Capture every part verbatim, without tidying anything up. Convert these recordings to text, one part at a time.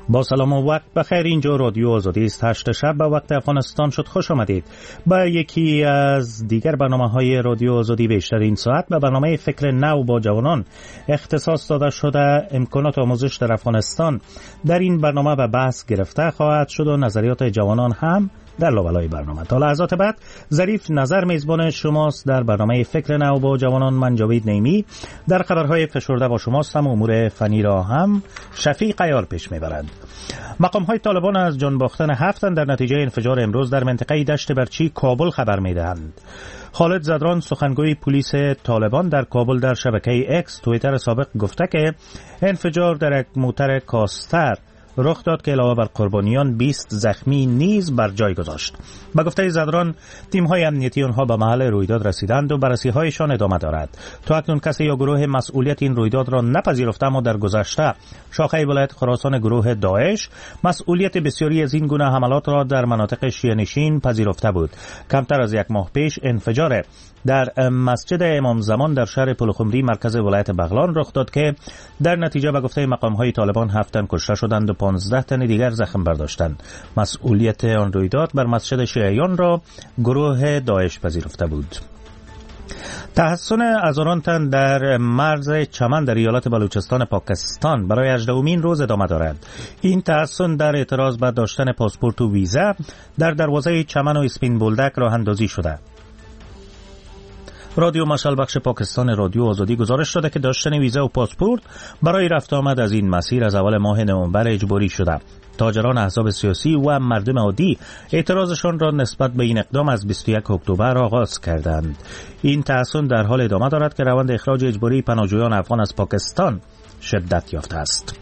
با سلام و وقت بخیر. اینجا رادیو آزادی است. هشت شب به وقت افغانستان شد. خوش آمدید به یکی از دیگر برنامه‌های رادیو آزادی. بیشتر این ساعت به برنامه فکر نو با جوانان اختصاص داده شده. امکانات آموزش در افغانستان در این برنامه به بحث گرفته خواهد شد و نظریات جوانان هم در لابلای برنامه. تا لحظات بعد ظریف نظر میزبان شماست در برنامه فکر نو با جوانان. من جاوید نیمی در خبرهای فشرده با شماستم. امور فنی را هم شفیق عیار پیش میبرند. مقام های طالبان از جان باختن هفتن در نتیجه انفجار امروز در منطقه دشت برچی کابل خبر میدهند. خالد زدران سخنگوی پلیس طالبان در کابل در شبکه اکس توییتر سابق گفته که انفجار در یک موتر کاستر رخ داد که علاوه بر قربانیان بیست زخمی نیز بر جای گذاشت. به گفته زدران تیم‌های امنیتی آنها به محل رویداد رسیدند و بررسی‌هایشان ادامه دارد. تا اکنون کسی یا گروه مسئولیت این رویداد را نپذیرفته، اما در گذشته شاخه ولایت خراسان گروه داعش مسئولیت بسیاری از این گونه حملات را در مناطق شیعه‌نشین پذیرفته بود. کمتر از یک ماه پیش انفجار در مسجد امام زمان در شهر پلخمری مرکز ولایت بغلان رخ داد که در نتیجه به گفته مقام‌های طالبان هفت تن کشته شدند و پانزده تن دیگر زخم برداشتند. مسئولیت آن رویداد بر مسجد شیعیان را گروه داعش پذیرفته بود. تحسن هزاران تن در مرز چمن در ایالت بلوچستان پاکستان برای هجدهمین روز ادامه دارد. این تحسن در اعتراض بر داشتن پاسپورت و ویزا در دروازه چمن و اسپین بولدک راه اندازی شده. رادیو مشعل بخش پاکستان رادیو آزادی گزارش داده که داشتن ویزا و پاسپورت برای رفت آمد از این مسیر از اول ماه نوامبر اجباری شده. تاجران احزاب سیاسی و مردم عادی اعتراضشان را نسبت به این اقدام از بیست و یک اکتبر آغاز کردند. این تحسن در حال ادامه دارد که روند اخراج اجباری پناهجویان افغان از پاکستان شدت یافته است.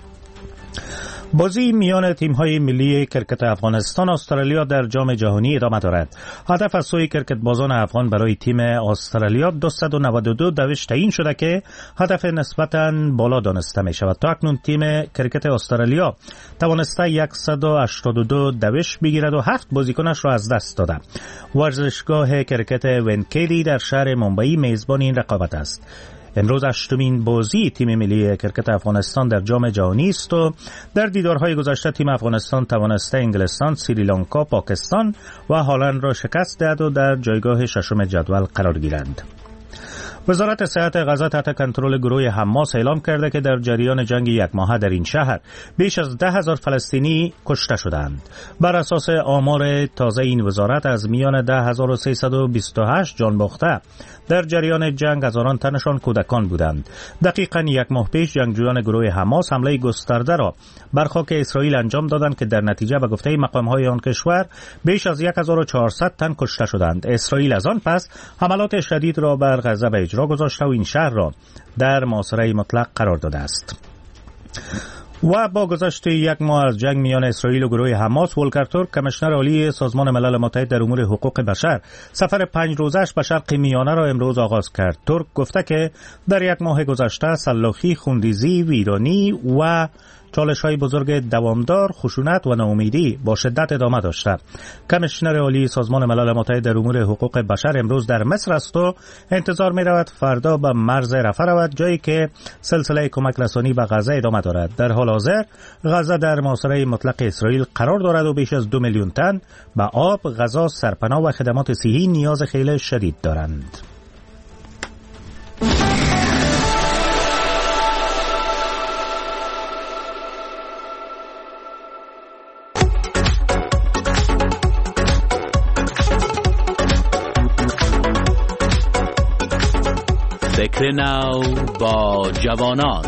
بازی میان تیم‌های ملی کرکت افغانستان و استرالیا در جام جهانی ادامه دارد. هدف از سوی کرکت بازان افغان برای تیم استرالیا دویست و نود و دو دوش تعیین شده که هدف نسبتاً بالا دانسته می شود. تا اکنون تیم کرکت استرالیا توانسته صد و هشتاد و دو دوش بگیرد و هفت بازیکنش را از دست داده. ورزشگاه کرکت ونکیلی در شهر ممبئی میزبان این رقابت است. امروز هشتمین بازی تیم ملی کرکت افغانستان در جام جهانی است و در دیدارهای گذشته تیم افغانستان توانسته انگلستان، سریلانکا، پاکستان و هلند را شکست دهد و در جایگاه ششم جدول قرار گیرند. وزارت صحت غزه تحت کنترل گروه حماس اعلام کرده که در جریان جنگ یک ماهه در این شهر بیش از ده هزار فلسطینی کشته شدند. بر اساس آمار تازه این وزارت از میان ده هزار و سیصد و بیست و هشت جان باخته در جریان جنگ هزاران تنشان کودکان بودند. دقیقاً یک ماه پیش جنگجویان گروه حماس حمله گسترده را بر خاک اسرائیل انجام دادند که در نتیجه به گفته مقام‌های آن کشور بیش از هزار و چهارصد تن کشته شدند. اسرائیل از آن پس حملات شدید را بر غزه به اجرا گذاشته و این شهر را در محاصره مطلق قرار داده است. و با گذشت یک ماه از جنگ میان اسرائیل و گروه حماس، ولکر ترک کمیشنر عالی سازمان ملل متحد در امور حقوق بشر سفر پنج روزش به شرق میانه را امروز آغاز کرد. ترک گفته که در یک ماه گذشته سلاخی، خونریزی، ویرانی و چالش‌های بزرگ دوامدار، خشونت و ناامیدی با شدت ادامه داشته. کمیشنر عالی سازمان ملل متحد در امور حقوق بشر امروز در مصر است و انتظار می‌رود فردا به مرز رفح رود، جایی که سلسله کمک رسانی به غزه ادامه دارد. در حال حاضر غزه در محاصره مطلق اسرائیل قرار دارد و بیش از دو میلیون تن به آب، غذا، سرپناه و خدمات صحی نیاز خیلی شدید دارند. فکر نو با جوانان.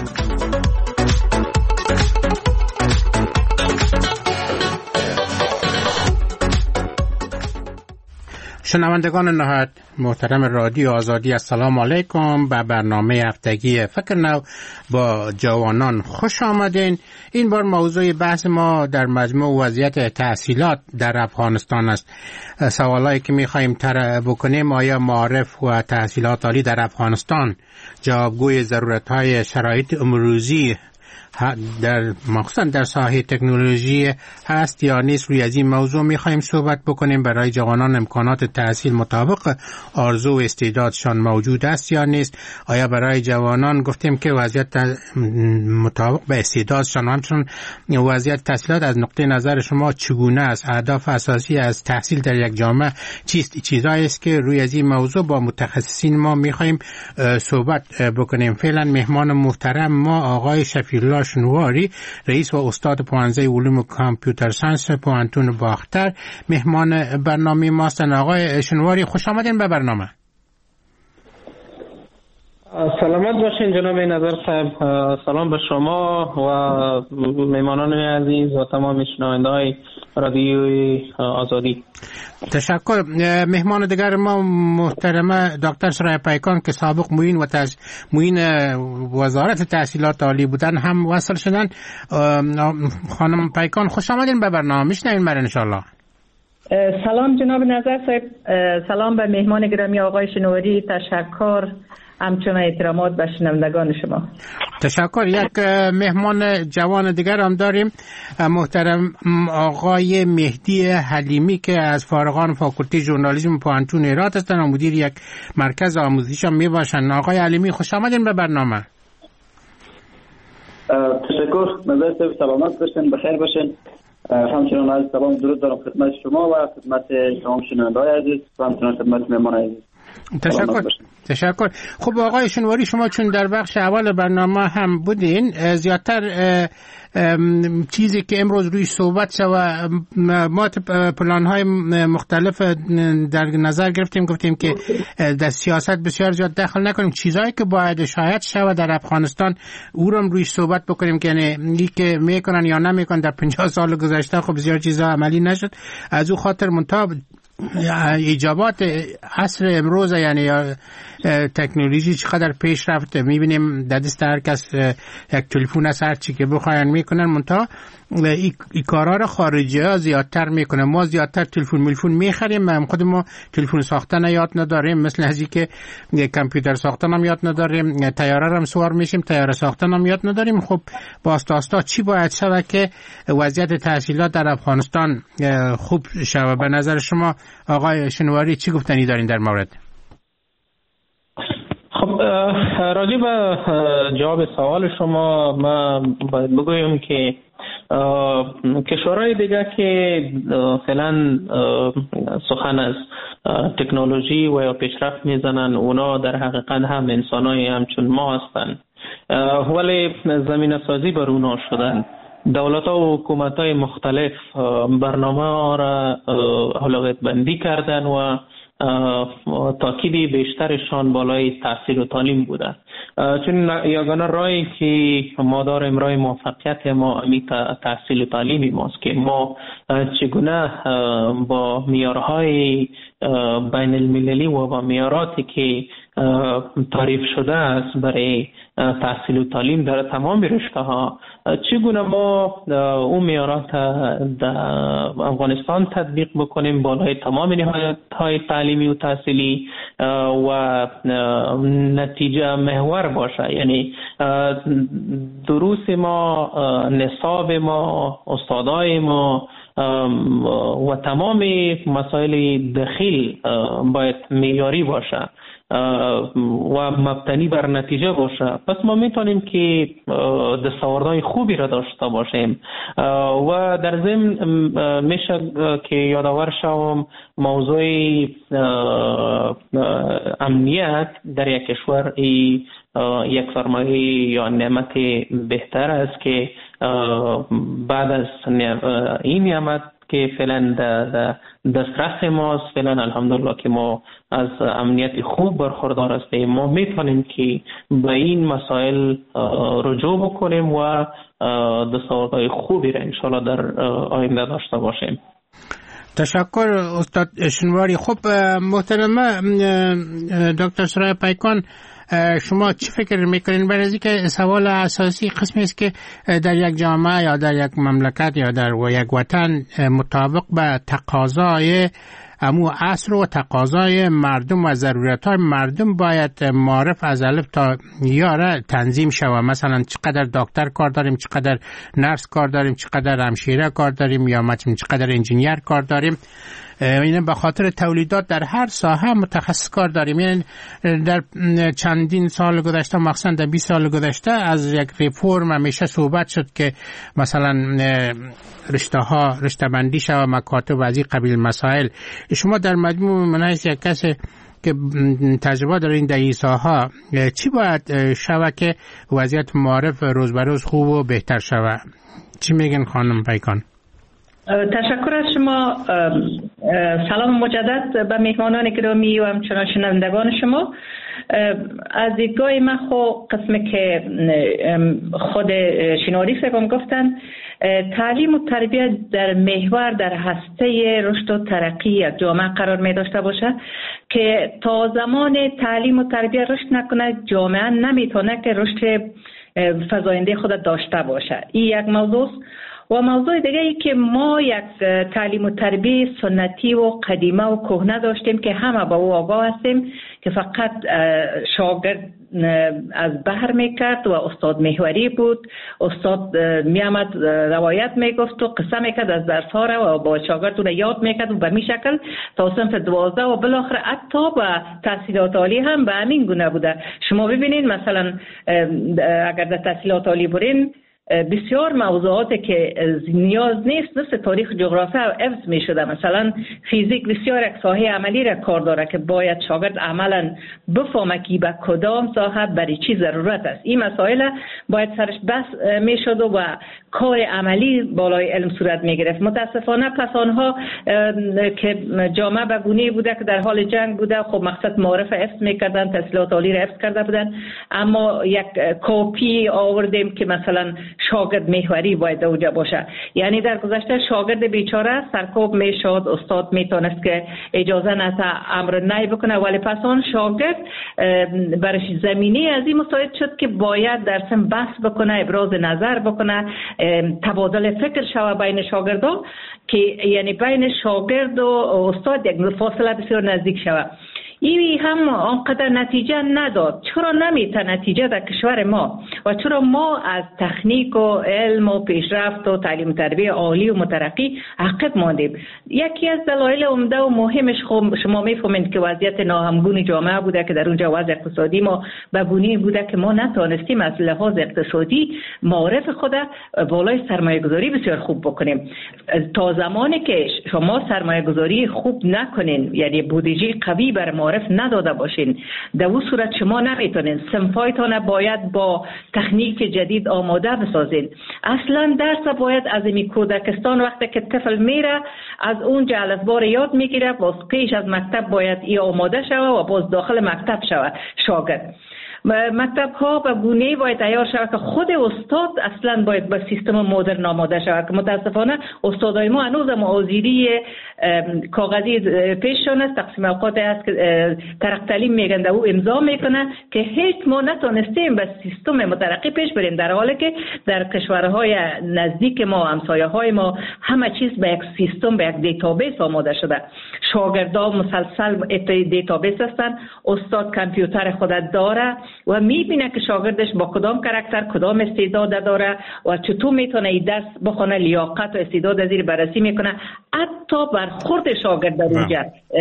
شنوندگان نهایت محترم رادیو آزادی، السلام علیکم. به برنامه هفتگی فکر نو با جوانان خوش آمدین. این بار موضوع بحث ما در مجموع وضعیت تحصیلات در افغانستان است. سوالایی که می‌خوایم طرح بکنیم: آیا معارف و تحصیلات عالی در افغانستان جوابگوی ضرورت‌های شرایط امروزی در مخصوصا در ساحه تکنولوژی هست یا نیست. روی از این موضوع میخوایم صحبت بکنیم. برای جوانان امکانات تحصیل مطابق آرزو و استعدادشان موجود است یا نیست. آیا برای جوانان گفتیم که وضعیت مطابق به استعدادشان، همچنین وضعیت تحصیلات از نقطه نظر شما چگونه است؟ اهداف اساسی از تحصیل در یک جامعه چیست؟ چیزایی است که روی از این موضوع با متخصصین ما میخوایم صحبت بکنیم. فعلا مهمان محترم ما آقای شفیعالله شنواری، رئیس و استاد پوهنځی علوم کامپیوتر ساینس پوهنتون باختر، مهمان برنامه ماستن. آقای شنواری خوش آمدین به برنامه. سلامت باشین جناب نظر صاحب. سلام به شما و مهمانان عزیز و تمام شنونده‌های رادیوی آزادی. تشکر. مهمان دیگر ما محترمه دکتر سرای پیکان که سابق معین و تز... معین وزارت تحصیلات عالی بودن هم وصل شدن. خانم پیکان خوش آمدین به برنامه. میشنوین بر انشالله. سلام جناب نظر صاحب. سلام به مهمان گرامی آقای شنواری. تشکر همچنان احترامات به شنوندگان شما. تشکر. یک مهمان جوان دیگر هم داریم، محترم آقای مهدی حلیمی که از فارغان فاکولته ژورنالیسم پوهنتون هرات هستند و مدیر یک مرکز آموزشی هم می باشند. آقای حلیمی خوش آمدین به برنامه. تشکر. نظر صاحب سلامت باشین، بخیر باشین. همچنان از سلام درود دارم خدمت شما و خدمت تمام شنونده‌های عزیز و همچنان خدمت مهمان عزیز. تشکر. تشکر. خب آقای شنواری، شما چون در بخش اول برنامه هم بودین، زیادتر چیزی که امروز روی صحبت شد و ما پلان‌های مختلف در نظر گرفتیم، گفتیم که در سیاست بسیار زیاد دخل نکنیم. چیزایی که باید شاید شود در افغانستان او رو روی صحبت بکنیم که یعنی که میکنن یا نمیکنن. در پنجاه سال گذشته خب بسیار چیزا عملی نشد. از او خاطر منتها ایجابات عصر امروز، یعنی تکنولوژی چقدر پیش رفته، میبینیم در دست هر کس یک تلفن است، هر چی که بخواین میکنن. منتها ای, ای کارا رو خارجی ها زیادتر میکنه. ما زیادتر تلفن میلفون میخریم، هم خود ما تلفن ساختن یاد نداریم، مثل ازی که کامپیوتر ساختن هم یاد نداریم، طیاره هم سوار میشیم، طیاره ساختن هم یاد نداریم. خب با آستا چی باید شود که وضعیت تحصیلات در افغانستان خوب شود؟ به نظر شما آقای شنواری چی گفتنی دارین در مورد؟ خب راجع به جواب سوال شما ما باید بگویم که کشورهای دیگه که فعلا سخن از تکنولوژی و یا پیشرفت میزنن، اونا در حقیقت هم انسانای همچون ما هستن، ولی زمینه سازی بر اونا شدن. دولت ها و حکومت های مختلف برنامه ها را اولویت بندی کردن و تاکید بیشترشان بالای تحصیل و تعلیم بوده، چون یگانه راهی که ما داریم راه موفقیت ما امی تحصیل و تعلیمی ماست که ما چگونه با معیارهای بین المللی و با معیاراتی که تعریف شده است برای تحصیل و تعلیم در تمام رشته ها، چگونه ما اون معیارات در افغانستان تطبیق بکنیم بالای تمام نهادهای تعلیمی و تحصیلی و نتیجه محور باشه. یعنی دروس ما، نصاب ما، استادای ما و تمام مسائل داخل باید معیاری باشه و مبتنی بر نتیجه باشه. پس ما میتونیم که دستاوردهای خوبی را داشته باشیم و در ضمن میشه که یادآور شوم موضوع امنیت در یک کشور یک سرمایه یا نعمت بهتر است که بعد از این نعمت که فعلا در دسترس ماست، فعلا الحمدلله که ما از امنیت خوب برخوردار هستیم، ما میتونیم که به این مسائل رجوع بکنیم و دستاوردهای خوبی را انشالله در آینده داشته باشیم. تشکر استاد شنواری. خب محترمه دکتر سرای پیکان، شما چی فکر میکنین برای اینکه سوال اساسی قسمی است که در یک جامعه یا در یک مملکت یا در یک وطن مطابق به تقاضای امو عصر و تقاضای مردم و ضرورت های مردم باید معرف از الف تا یا تنظیم شود. مثلا چقدر دکتر کار داریم، چقدر نرس کار داریم، چقدر همشیره کار داریم، یا مثلا چقدر انجینیر کار داریم. این به خاطر تولیدات در هر ساحه متخصص کار داریم. یعنی در چندین سال گذشته، مخصوصا در بیست سال گذشته، از یک ریفورم همیشه صحبت شد که مثلا رشته ها رشته بندی شود، مکاتب و از این قبیل مسائل. شما در مجموع منایس یک کسی که تجربه دارین در این ساحه، چی باید شود که وضعیت معارف روز به روز خوب و بهتر شود؟ چی میگن خانم پیکان؟ تشکر از شما. سلام مجدد به مهمانان گرامی و همچنان شنوندگان شما. از دیدگاه من خو قسمی که خود شینواری صاحبم گفتن، تعلیم و تربیت در محور در هسته رشد و ترقی جامعه قرار می داشته باشه که تا زمان تعلیم و تربیت رشد نکنه، جامعه نمیتونه که رشد فزاینده خود داشته باشه. این یک موضوع. و موضوع دیگه ای که ما یک تعلیم و تربیت سنتی و قدیمه و کهنه داشتیم که همه با او آگاه هستیم که فقط شاگرد از بحر میکرد و استاد محوری بود. استاد میامد روایت میگفت و قصه میکرد از درس ها را و با شاگردون یاد میکرد و به می شکل تا صنف دوازده و بالاخره حتی به تحصیلات عالی هم به همین گونه بوده. شما ببینید مثلا اگر در تحصیلات عالی برین، بسیار موضوعاتی که نیاز نیست مثل تاریخ، جغرافیا حفظ می شده. مثلا فیزیک بسیار یک ساحه عملی را کار داره که باید شاگرد عملا بفهمه که به کدام ساحه برای چی ضرورت است. این مسائل باید سرش بس می شد و کار عملی بالای علم صورت می گرفت. متاسفانه پس آنها که جامعه به گونه‌ای بوده که در حال جنگ بوده، خب مقصد معرف حفظ می کردن، تحصیلات عالی را حفظ کرده بودن، اما یک کپی آوردیم که مثلا شاگرد محوری باید اوجا باشه. یعنی در گذشته شاگرد بیچاره سرکوب میشد، استاد میتونست که اجازه نده امر نهی بکنه، ولی پس آن شاگرد برش زمینه از این مساعد شد که باید در سن بحث بکنه، ابراز نظر بکنه، تبادل فکر شود بین شاگردان، که یعنی بین شاگرد و استاد یک فاصله بسیار نزدیک شود. این هم آنقدر نتیجه نداد. چرا نمیته نتیجه در کشور ما و چرا ما از تکنیک و علم و پیشرفت و تعلیم و تربیت عالی و مترقی عقب ماندیم؟ یکی از دلایل عمده و مهمش خب شما میفهمید که وضعیت ناهمگون جامعه بوده که در اونجا وضع اقتصادی ما بگونی بوده که ما نتونستیم از لحاظ اقتصادی معرف خود بالای سرمایه گذاری بسیار خوب بکنیم. تا زمانی که شما سرمایه گذاری خوب نکنین، یعنی بودجه قوی بر معرف نداده باشین، در اون صورت شما نمیتونین صنفایتان باید با تکنیک جدید آماده بسازین. اصلا درس باید از این کودکستان وقتی که طفل میره از اونجا الفبا یاد میگیره، باز پیش از مکتب باید ای آماده شوه و باز داخل مکتب شوه شاگرد. مکتب ها به گونه‌ای باید تیار شود که خود استاد اصلا باید به سیستم مدرن آماده شود، که متاسفانه استادای ما هنوز معاذیری کاغذی پیششون است. تقسیم اوقات است که ترق تعلیم میگن در او امضا میکنه که هیچ ما نتونستیم به سیستم مترقی پیش بریم، در حالی که در کشورهای نزدیک ما، همسایه های ما، همه چیز به یک سیستم، به یک دیتابیس آماده شده. شاگردان مسلسل دیتابیس هستن، استاد کامپیوتر خود داره و میبینه که شاگردش با کدام کاراکتر، کدام استعداد داره و چطور میتونه این درس بخونه، لیاقت و استعداد از این بررسی میکنه. حتی برخورد شاگرد در اونجا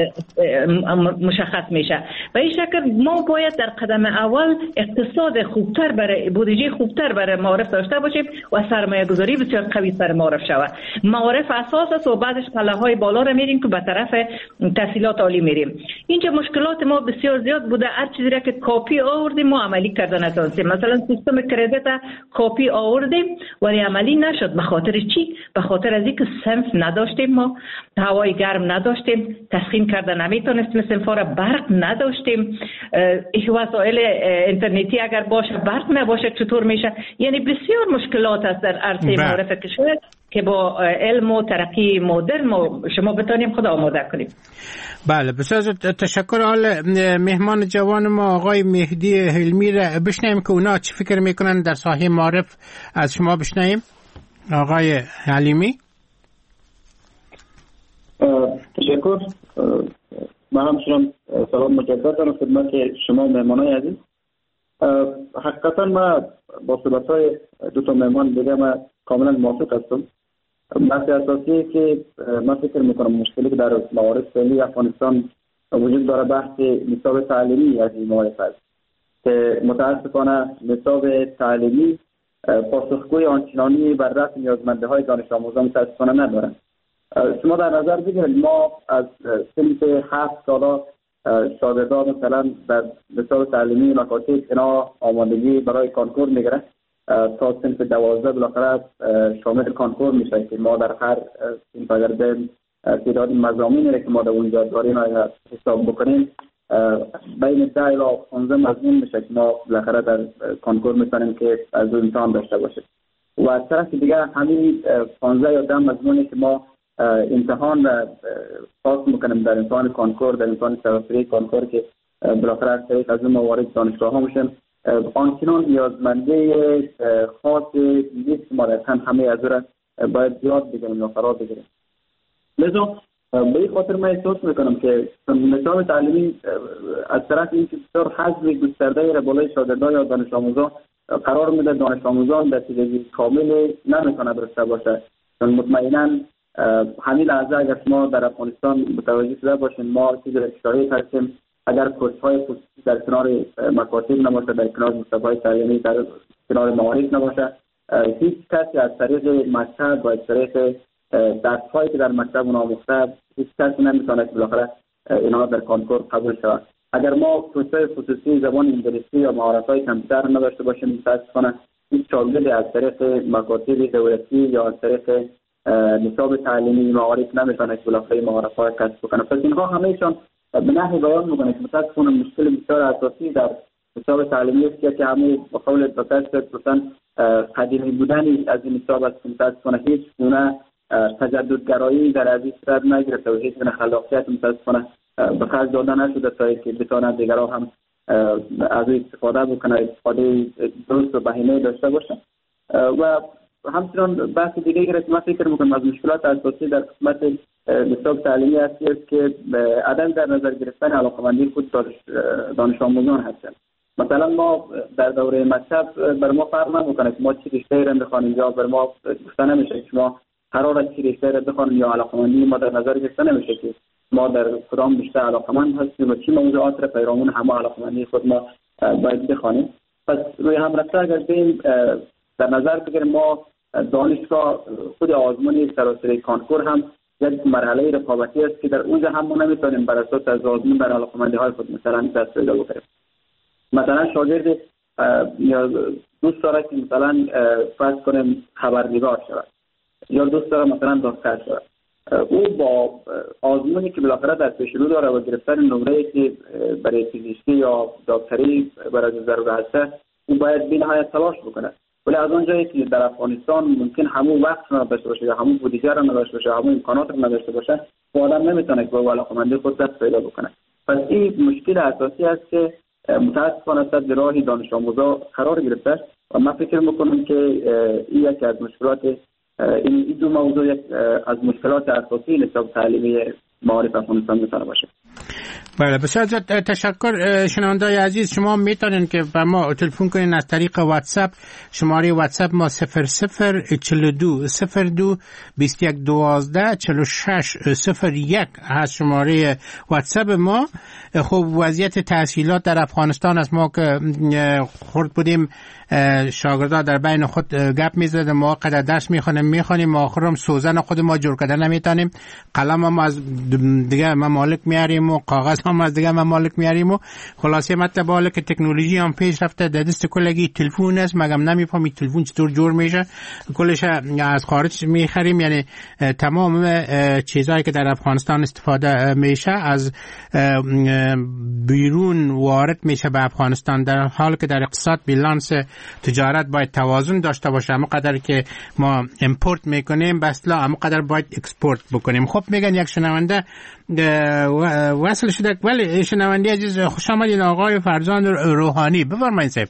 مشخص میشه. و این شکل ما باید در قدم اول اقتصاد خوبتر برای بودجه خوبتر برای معارف داشته باشیم و سرمایه گذاری بسیار قوی سر معارف شود. معارف اساس است و بعدش پله های بالا رو میریم که به طرف تحصیلات عالی میریم. اینجا مشکلات ما بسیار زیاد بوده. هر چیزی را که کپی آوردیم ما عملی کردن نتونستیم. مثلا سیستم کردیت کپی آوردیم ولی عملی نشد. به خاطر چی؟ به خاطر از اینکه صنف نداشتیم، ما هوای گرم نداشتیم، تسخین کردن نمیتونستیم، صنفا را برق نداشتیم، وسایل اینترنتی اگر باشه برق نباشه چطور میشه؟ یعنی بسیار مشکلات است در عرصه معرف کشور که با علم و ترقی مدرن شما بتونیم خود آماده کنیم. بله، بسیار تشکر. حال مهمان جوان ما آقای مهدی حلمی را بشنیم که اونا چی فکر میکنن در ساحه معرف. از شما بشنیم آقای حلیمی. تشکر. من همچنان سلام مجدد دارم خدمت شما مهمانای عزیز. حقیقتا ما با صحبت‌های دو تا مهمان دیگه ما کاملا موافق هستم. بحث اساسی که من فکر میکنم مشکلی که در موارد فعلی افغانستان وجود داره بحث نصاب تعلیمی از این موارد است که متاسفانه نصاب تعلیمی پاسخگوی آنچنانی بر رفع نیازمندی‌های دانش آموزان متاسفانه ندارند. شما در نظر بگیرید ما از سنف هفت ساله شاگردان مثلا در نصاب تعلیمی مکاتب اینا آمادگی برای کانکور میگیره تا سنف دوازده بالاخره شامل کانکور میشه که ما در هر سنف اگر به تعداد مضامینی که ما در اونجا داریم اگر حساب بکنیم بین ده الی پانزده مضمون میشه که ما بالاخره در کانکور میتونیم که از اون امتحان داشته باشه و از طرف دیگه همین پانزده یا ده مضمونی که ما امتحان پاس میکنیم در امتحان کانکور در امتحان سراسری کانکور که بالاخره از طریق از اون موارد دانشگاه ها میشن آنچنان نیازمنده خاص نیست که ما در همه از را باید زیاد بگیریم یا فرا بگیریم. لذا به این خاطر من احساس میکنم که نظام تعلیمی از طرف اینکه بسیار حجم گسترده را بالای شاگردان یا دانش آموزان قرار میده دانش آموزان در تجربه کامل نمیتونه داشته باشه. مطمئنا همین لحظه اگر شما در افغانستان متوجه شده باشین ما چیزی را اشاره کردیم اگر کورس‌های خصوصی در کنار مکاتب نباشه در کنار مکتب‌های تعلیمی در کنار معارف نباشه هیچ کسی از طریق مکتب و از طریق درس‌هایی که در مکتب آموخته هیچ کسی نمیتونه که بالاخره اینا در کانکور قبول شود. اگر ما کورس‌های خصوصی زبان انگلیسی یا مهارت‌های کامپیوتر نداشته باشیم متأسفانه هیچ شاگردی از طریق مکاتب دولتی یا از طریق نصاب تعلیمی معارف نمیتونه که بالاخره مهارت‌های کسب کنه. پس اینها همه‌شان به نحوی بیان میکنه که متاسفانه مشکل بسیار اساسی در نصاب تعلیمی است که همه به قول دکتر مثلا قدیمی بودن از این نصاب است که متاسفانه هیچ گونه تجددگرایی در از این صورت نگرفته و هیچ گونه خلاقیت متاسفانه به خرج داده نشده تا که بتونه دیگران هم از این استفاده بکنه استفاده درست و بهینه داشته باشه. و همچنان بحث دیگه که من فکر میکنم از مشکلات اساسی در قسمت نصاب تعلیمی هستی است که عدم در نظر گرفتن علاقمندی خود دانش آموزان هستند. مثلا ما در دوره مکتب بر ما فرق نمیکنه که ما چی رشته را بخوانیم یا بر ما گفته نمیشه که ما قرار است چی رشته را بخوانیم یا علاقمندی ما در نظر گرفته نمیشه که ما در کدام رشته علاقمند هستیم و چی موضوعات را پیرامون همه علاقمندی خود ما باید بخوانیم. پس روی هم رفته اگر بیم در نظر بگیریم ما دانشگاه خود آزمون سراسری کانکور هم یک مرحله رقابتی است که در اونجا هم ما نمیتونیم بر اساس از آزمون بر علاقمندی های خود مثلا دست پیدا بکنیم. مثلا شاگرد یا دوست داره که مثلا فرض کنیم خبرنگار شود یا دوست داره مثلا دکتر شود، او با آزمونی که بالاخره در پیش رو داره و گرفتن نمره‌ای که برای پزشکی یا دکتری برای ضرورت هست او باید بی‌نهایت تلاش بکنه. ولی از اونجایی که در افغانستان ممکن همون وقت نداشته باشه یا همون بودجه را نداشته باشه همون امکانات را نداشته باشه و آدم نمیتونه که با علاقمندی خود دست پیدا بکنه. پس این مشکل اساسی است که متاسفانه صد راهی دانش آموزا قرار گرفته و من فکر میکنم که این یکی از مشکلات این دو موضوع از مشکلات اساسی نصاب تعلیمی معارف افغانستان میتونه باشه. بله بسیار تشکر. شنونده‌های عزیز شما میتونین که به ما تلفن کنین از طریق واتساپ. شماره واتساپ ما صفر صفر چهل و دو صفر دو بیست و یک دوازده چهل و شش صفر یک هست شماره واتساپ ما. خب وضعیت تحصیلات در افغانستان از ما که خورد بودیم شاگردان در بین خود گپ میزدن ما قدر درس میخونیم میخونیم آخرم سوزن خود ما جور کردن نمیتونیم، قلم هم از دیگه ممالک میاریم و کاغذ هم از دیگه ممالک میاریم و خلاصه مطلب حالا که تکنولوژی هم پیش رفته در دست کلگی تلفن است مگم نمیفهمی تلفن چطور جور میشه کلش از خارج میخریم. یعنی تمام چیزایی که در افغانستان استفاده میشه از بیرون وارد میشه به افغانستان، در حال که در اقتصاد بیلانس تجارت باید توازن داشته باشه. همه قدر که ما امپورت میکنیم بسلا همه قدر باید اکسپورت بکنیم. خب میگن یک شنونده وصل شده. ولی شنونده عزیز خوش آمدین آقای فرزان روحانی، بفرمایید صاحب.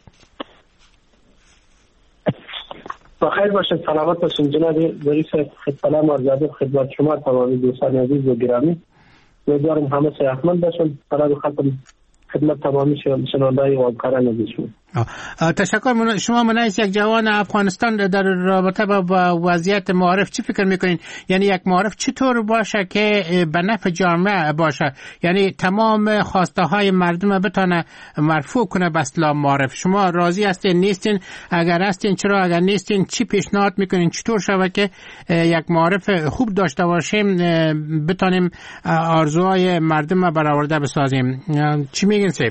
بخیر باشید، سلامت باشید جناب رئیس. سلام عرض ادب خدمت شما تمام دوستان عزیز و گرامی. امیدوارم همه صحتمند باشن. برای خاطر خدمت تمامی شنونده‌های و همکاران عزیزشون. تشکر. شما منعکس یک جوان افغانستان در رابطه با وضعیت معارف چی فکر میکنین؟ یعنی یک معارف چطور باشه که به نفع جامعه باشه، یعنی تمام خواسته های مردم بتونه مرفوع کنه به اصطلاح معارف؟ شما راضی هستین نیستین؟ اگر هستین چرا؟ اگر نیستین چی پیشنهاد میکنین چطور شود که یک معارف خوب داشته باشیم بتونیم آرزوهای مردم برآورده بسازیم؟ چی میگین سیب؟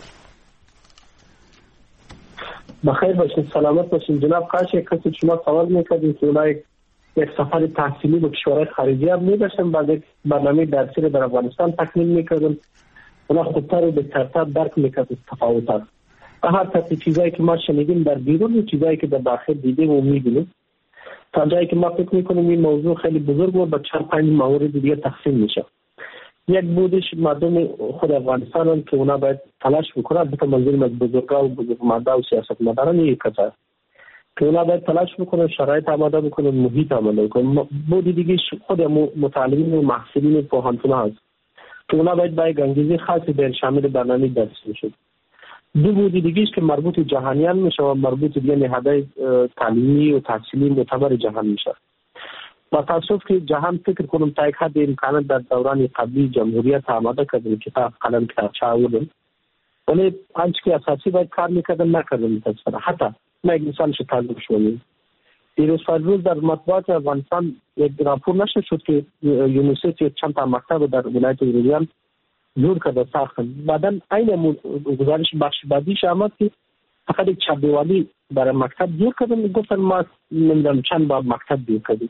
بخیر باشین، سلامت باشین. جناب کاش یک کسی شما سوال میکردین که اونها یک سفر تحصیلی به کشورهای خارجی هم میداشتن، بعد یک برنامه درسی رو در افغانستان تکمیل میکردن، اونها خودتر و بهترتر درک میکردن تفاوت‌ها. و هر تحصیل چیزایی که ما شنیدیم در بیرون و چیزایی که در داخل دیدیم و میبینیم، تا جایی که ما فکر میکنیم این موضوع خیلی بزرگ و به چهار پنج مورد دیگه تقسیم میشه. یک بودش مردم خود افغانستان که اونا باید تلاش بکنن، بکنن منظورم از بزرگا و بزرگمردا و سیاستمداران یک کسا که اونا باید تلاش بکنن، شرایط آماده بکنن، محیط آماده بکنن. بودی دیگه خود متعلمین و محصلین پوهنتون هست که اونا باید با یک انگیزه خاصی در شامل برنامه درسی میشه. دو بودی دیگه که مربوط جهانیان میشه و مربوط دیگه نهادهای تعلیمی و تحصیلی معتبر جهان میشه. با تاسف که جهان فکر کنم تا یک حد امکانات در دوران قبلی جمهوریت آماده کردن، کتاب قلم کتابچه آوردن، ولی آنچه که اساسی باید کار میکردن نکردن. متاسفانه حتی ما یک مثالش تعریف شدیم. دیروز روز در مطبوعات افغانستان یک راپور نشر شد که یونیسف یک چند تا مکتب در ولایت ایروان جور کرده ساختن. بعداً این گزارش بخش بعدیش آمد که فقط یک چهاردیواری برای مکتب جور کردن. گفتن ما نمیدونم چند بار مکتب جور کردیم.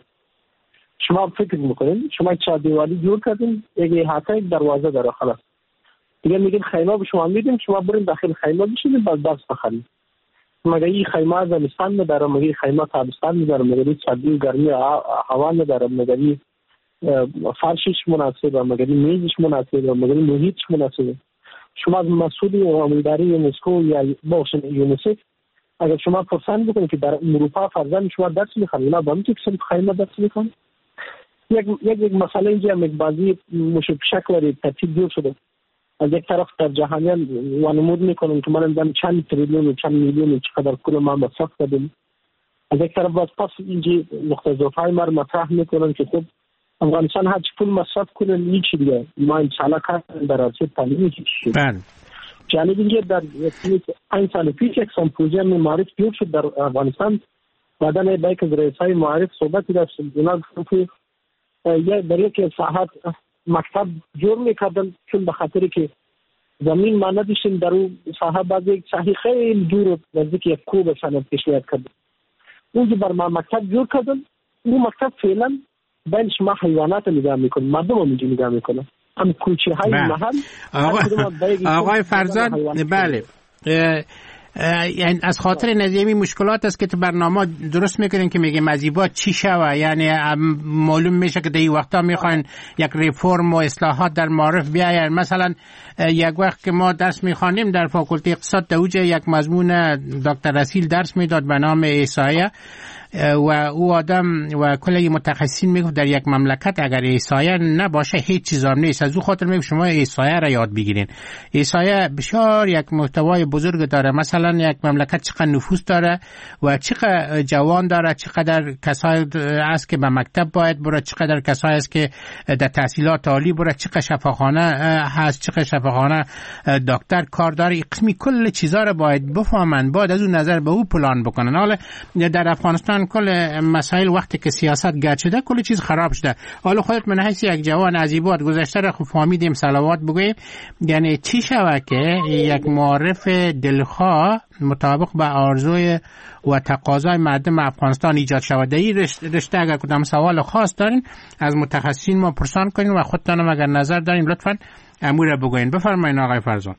شما فکر میکنین شما چهار دیواری جور کردین، یک احاطه یک دروازه داره، خلاص دیگه میگین خیمه به شما میدیم، شما برین داخل خیمه بشینید بعد درس بخونید. مگه این خیمه زمستان نداره؟ مگه خیمه تابستان نداره؟ مگه سردی و گرمی هوا نداره؟ مگه فرشش مناسبه؟ مگه میزش مناسبه؟ مگه محیطش مناسبه؟ شما مسئول عملداری یونسکو یا باش یونیسف اگر شما پرسان بکنید که در اروپا فرزند شما درس میخوان، اونا با میگن که خیمه درس میخوان. یک یک یک مسئله اینجا هم یک بازی مشکل ولی ترتیب جور شده. از یک طرف در جهانیان وانمود میکنن که ما نمیدونم چند تریلیون و چند میلیون چقدر پول ما مصرف کردیم. از یک طرف باز پس اینجا نقطه ضعف‌های ما رو مطرح میکنن که خب افغانستان هر چی پول مصرف کنه هیچ دیگه ما ان شاء الله کار در عرصه تعلیمی چی. بله. جالب اینجا در این سال پیش یک سمپوزیوم معرف جور شد در افغانستان. بعداً یک از رئیسای معرف صحبتی داشت، اونا گفتن یا در یک ساحت مکتب جور میکردن چون به خاطر که زمین ما نداشتیم در اون ساحه باز یک ساحه خیلی دور نزدیک یک کوه بشن پیشنهاد کردن. اونجا بر ما مکتب جور کردن. اون مکتب فعلا بین شما حیوانات نگاه میکنه، مردم هم اینجا نگاه میکنه. هم کوچه های محل آقای فرزاد. بله یعنی از خاطر نظامی مشکلات است که تو برنامه درست میکنین که میگه مزیبات چی شوه، یعنی معلوم میشه که در این وقتا میخواین یک ریفورم و اصلاحات در معارف بیاین. مثلا یک وقت که ما درس میخوانیم در فاکولته اقتصاد دوجه یک مضمون دکتر رسیل درس میداد به نام احصایه و او آدم و کلی متخصصین میگفت در یک مملکت اگر احصایه نباشه هیچ چیز هم نیست. از او خاطر میگم شما احصایه را یاد بگیرین. احصایه بسیار یک محتوای بزرگ داره. مثلا یک مملکت چقدر نفوس داره و چقدر جوان داره، چقدر کسایی است که به مکتب باید بره، چقدر کسایی است که در تحصیلات عالی بره، چقدر شفاخانه هست، چقدر شفاخانه دکتر کار داره. قسمی کل چیزا رو باید بفهمن، باید از اون نظر به او پلان بکنن. حالا در افغانستان کل مسائل وقتی که سیاست گرد شده کل چیز خراب شده. حالا خودت من حیث یک جوان عزیبات گذشته رو خوب فهمیدیم صلوات بگویم، یعنی چی شوه که یک معرف دلخواه مطابق به آرزوی و تقاضای مردم افغانستان ایجاد شود. در این رشته اگر کدام سوال خاص دارین از متخصصین ما پرسان کنین و خودتانم اگر نظر دارین لطفاً امور رو بگوین. بفرمایید آقای فرزان.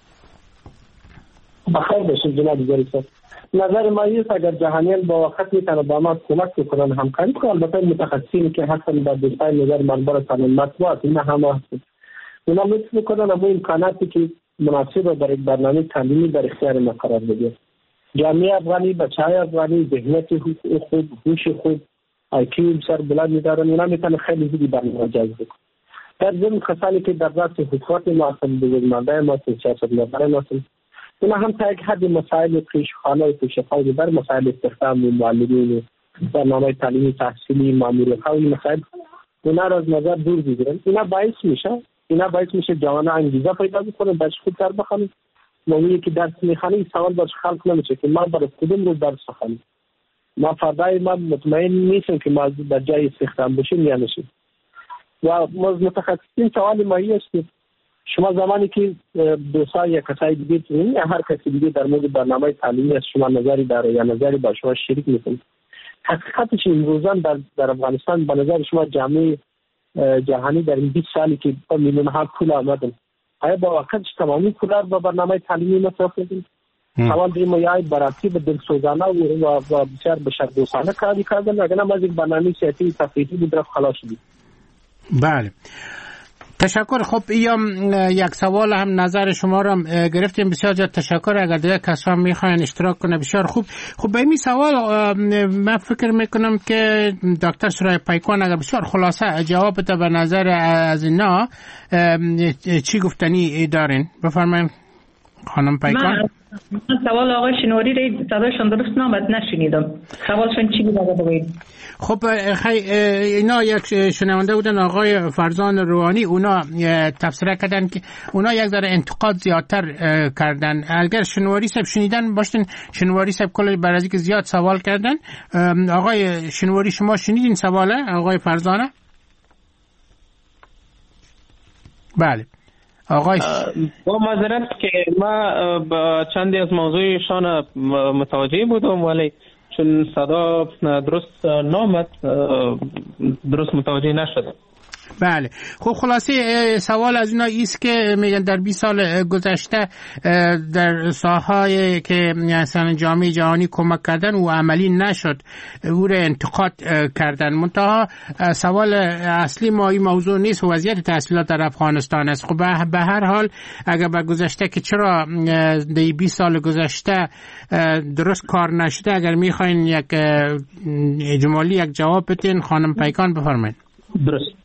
بخیر باشید جناب جلیل. نظر ما است اگر جهانیان با وقت میتونه با ما کمک بکنن، همکاری کنن. البته متخصصینی که هستن در دستای نظر منبر سالن مطبوعات اینا هم هستن، اونا میتونن همون امکاناتی که مناسب در یک برنامه تعلیمی در اختیار ما قرار بده. جامعه افغانی، بچه‌های افغانی ذهنیت خوب، هوش خوب، آی کیو سر بلند می‌دارن، اونا میتونن خیلی زودی برنامه جذب کنن. در ضمن کسانی که در رأس حکومت ما هستند، بزرگمنده ما هستند، سیاستمداران ما هستند، اونا هم تا یک حد مسائل پیشخانه و پیش‌پای بر مسائل استخدام معلمین، برنامه تعلیمی تحصیلی، ماموریت‌ها و این مسائل اونا را از نظر دور بگیرن. اینا باعث میشه اینا باعث میشه جوانان انگیزه پیدا بکنن، درس خوبتر بخونن. موقعی که درس میخونن این سوال برش خلق نمیشه که ما برای کدوم روز درس بخونیم. ما فردای ما مطمئن نیستیم که ما در جای استخدام بشیم یا نشیم. و متخصصین سوال ما است که شما زمانی که دوستان یا کسای دیگه یا هر کسی دیگه در مورد برنامه تعلیمی از شما نظری داره یا نظری با شما شریک میکنه، حقیقتش امروزان در, در افغانستان به نظر شما جامعه جهانی در این بیست سالی که میلیون ها پول آمدن، آیا با وقتش تمامی پولار با برنامه تعلیمی مصرف کردن؟ سوال دیگه ما یا براتی به دلسوزانه و, و بسیار بشردوستانه کاری کردن، اگر نه ما از یک برنامه سیاسی تفریحی بود رفت خلاص شدیم. بله، تشکر. خب یا یک سوال هم نظر شما را گرفتیم، بسیار زیاد تشکر. اگر دیگه کسا میخواین اشتراک کنه بسیار خوب. خب به این سوال من فکر میکنم که دکتر سرای پیکان اگر بسیار خلاصه جواب بده به نظر از اینا چی گفتنی دارین؟ بفرمایید خانم پیکان. من سوال آقای شنواری را صدایشان درست نامد نشنیدم. سوالشون چی بود اگر بگوید؟ خب خی اینا یک شنونده بودن آقای فرزان روحانی، اونا تفسیر کردن که اونا یک ذره انتقاد زیادتر کردن. اگر شنواری صاحب شنیدن باشین، شنواری صاحب کل برازی که زیاد سوال کردن. آقای شنواری شما شنیدین سواله آقای فرزانه؟ بله آقای با معذرت که ما با چندی از موضوعشان متوجه بودم ولی چون صدا درست نامد درست متوجه نشدم. بله خب خلاصه سوال از اینا ایست که میگن در بیست سال گذشته در ساحه‌ای که مثلا جامعه جهانی کمک کردن و عملی نشد او را انتقاد کردن. منتها سوال اصلی ما این موضوع نیست، وضعیت تحصیلات در افغانستان است. خب به هر حال اگر به گذشته که چرا در بیست سال گذشته درست کار نشده، اگر میخواین یک اجمالی یک جواب بدین خانم پیکان بفرمایید. درست.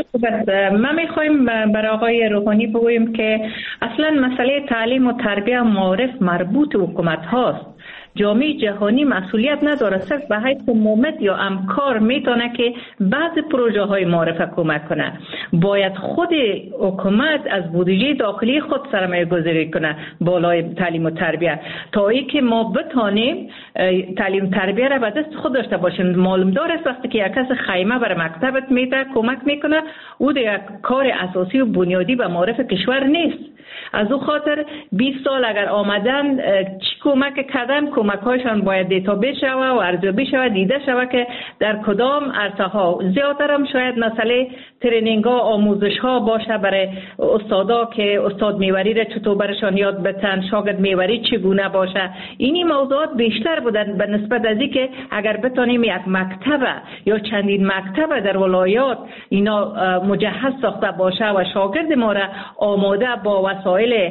ما میخوایم برای آقای روحانی بگوییم که اصلا مسئله تعلیم و تربیه و معارف مربوط حکومت هاست. جامعه جهانی مسئولیت نداره، صرف به حیث ممد یا امکار میتونه که بعض پروژه های معرفه کمک کنه. باید خود حکومت از بودجه داخلی خود سرمایه گذاری کنه بالای تعلیم و تربیه تا ای که ما بتانیم تعلیم تربیه را به دست خود داشته باشیم. معلوم دار است وقتی که یک کس خیمه بر مکتبت میده کمک میکنه، او یک کار اساسی و بنیادی به معرف کشور نیست. از او خاطر بیست سال اگر آمدن چی کمک کردن، کمک هایشان باید دیتابیس شوه و ارزیابی شوه، دیده شوه که در کدام عرصه ها. زیادتر هم شاید مسئله ترینینگ ها، آموزش ها باشه برای استادا که استاد میوری را چطور برشان یاد بتن، شاگرد میوری چگونه باشه. اینی موضوعات بیشتر بودن به نسبت از اینکه اگر بتانیم یک مکتب یا چندین مکتب در ولایات اینا مجهز ساخته باشه و شاگرد ما را آماده با وسایل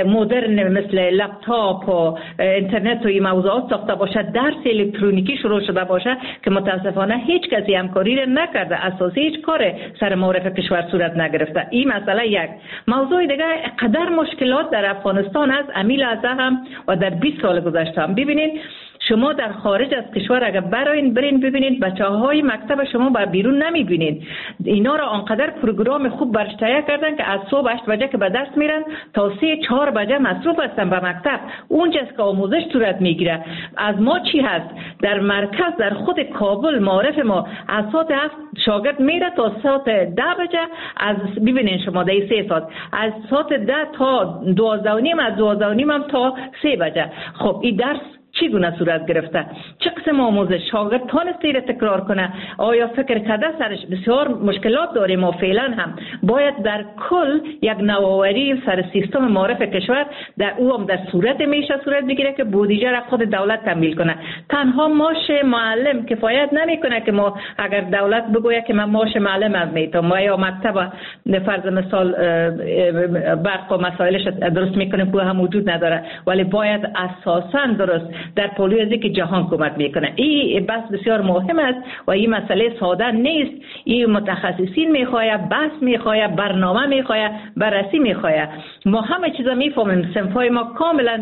مدرن مثل لپتاپ و اینترنت و این موضوعات ساخته باشه، درس الکترونیکی شروع شده باشه که متاسفانه هیچ کسی همکاری را نکرده، اساسی هیچ کار سر معرف کشور صورت نگرفته. این مسئله یک. موضوع دیگه قدر مشکلات در افغانستان از امیل از هم و در بیست سال گذشته هم ببینید. شما در خارج از کشور اگر براین برین ببینید بچه‌های مکتب شما بر بیرون نمیبینید. اینا را آنقدر پروگرام خوب برش تهیه کردن که از صبح هشت بجه که به درس میرن تا سه چهار بجه مصروف هستن به مکتب. اونجاست که آموزش صورت میگیره. از ما چی هست؟ در مرکز در خود کابل معرف ما از ساعت هفت شاگرد میره تا ساعت ده بجه، از ببینین شما در سه ساعت از ساعت ده تا دوازده و نیم، از دوازده و نیم هم تا سه بجه. خب این درس چی گونه صورت گرفته؟ چه قسم آموزش شاگرد تانسته را تکرار کنه؟ آیا فکر کرده سرش؟ بسیار مشکلات داریم و فعلا هم باید در کل یک نوآوری سر سیستم معرف کشور در او هم در صورت میشه صورت بگیره که بودجه را خود دولت تمویل کنه. تنها معاش معلم کفایت نمیکنه که ما اگر دولت بگوید که من معاش معلم میتونم ما یا مکتب فرض مثال برق و مسائلش درست میکنه که هم وجود نداره، ولی باید اساسا درست در پولیوزی که جهان کمک میکنه. این بحث بسیار مهم است و این مسئله ساده نیست. این متخصصین میخواد، بحث میخواد، برنامه میخواد، بررسی میخواد. ما همه چیزا میفهمیم. صنفای ما کاملا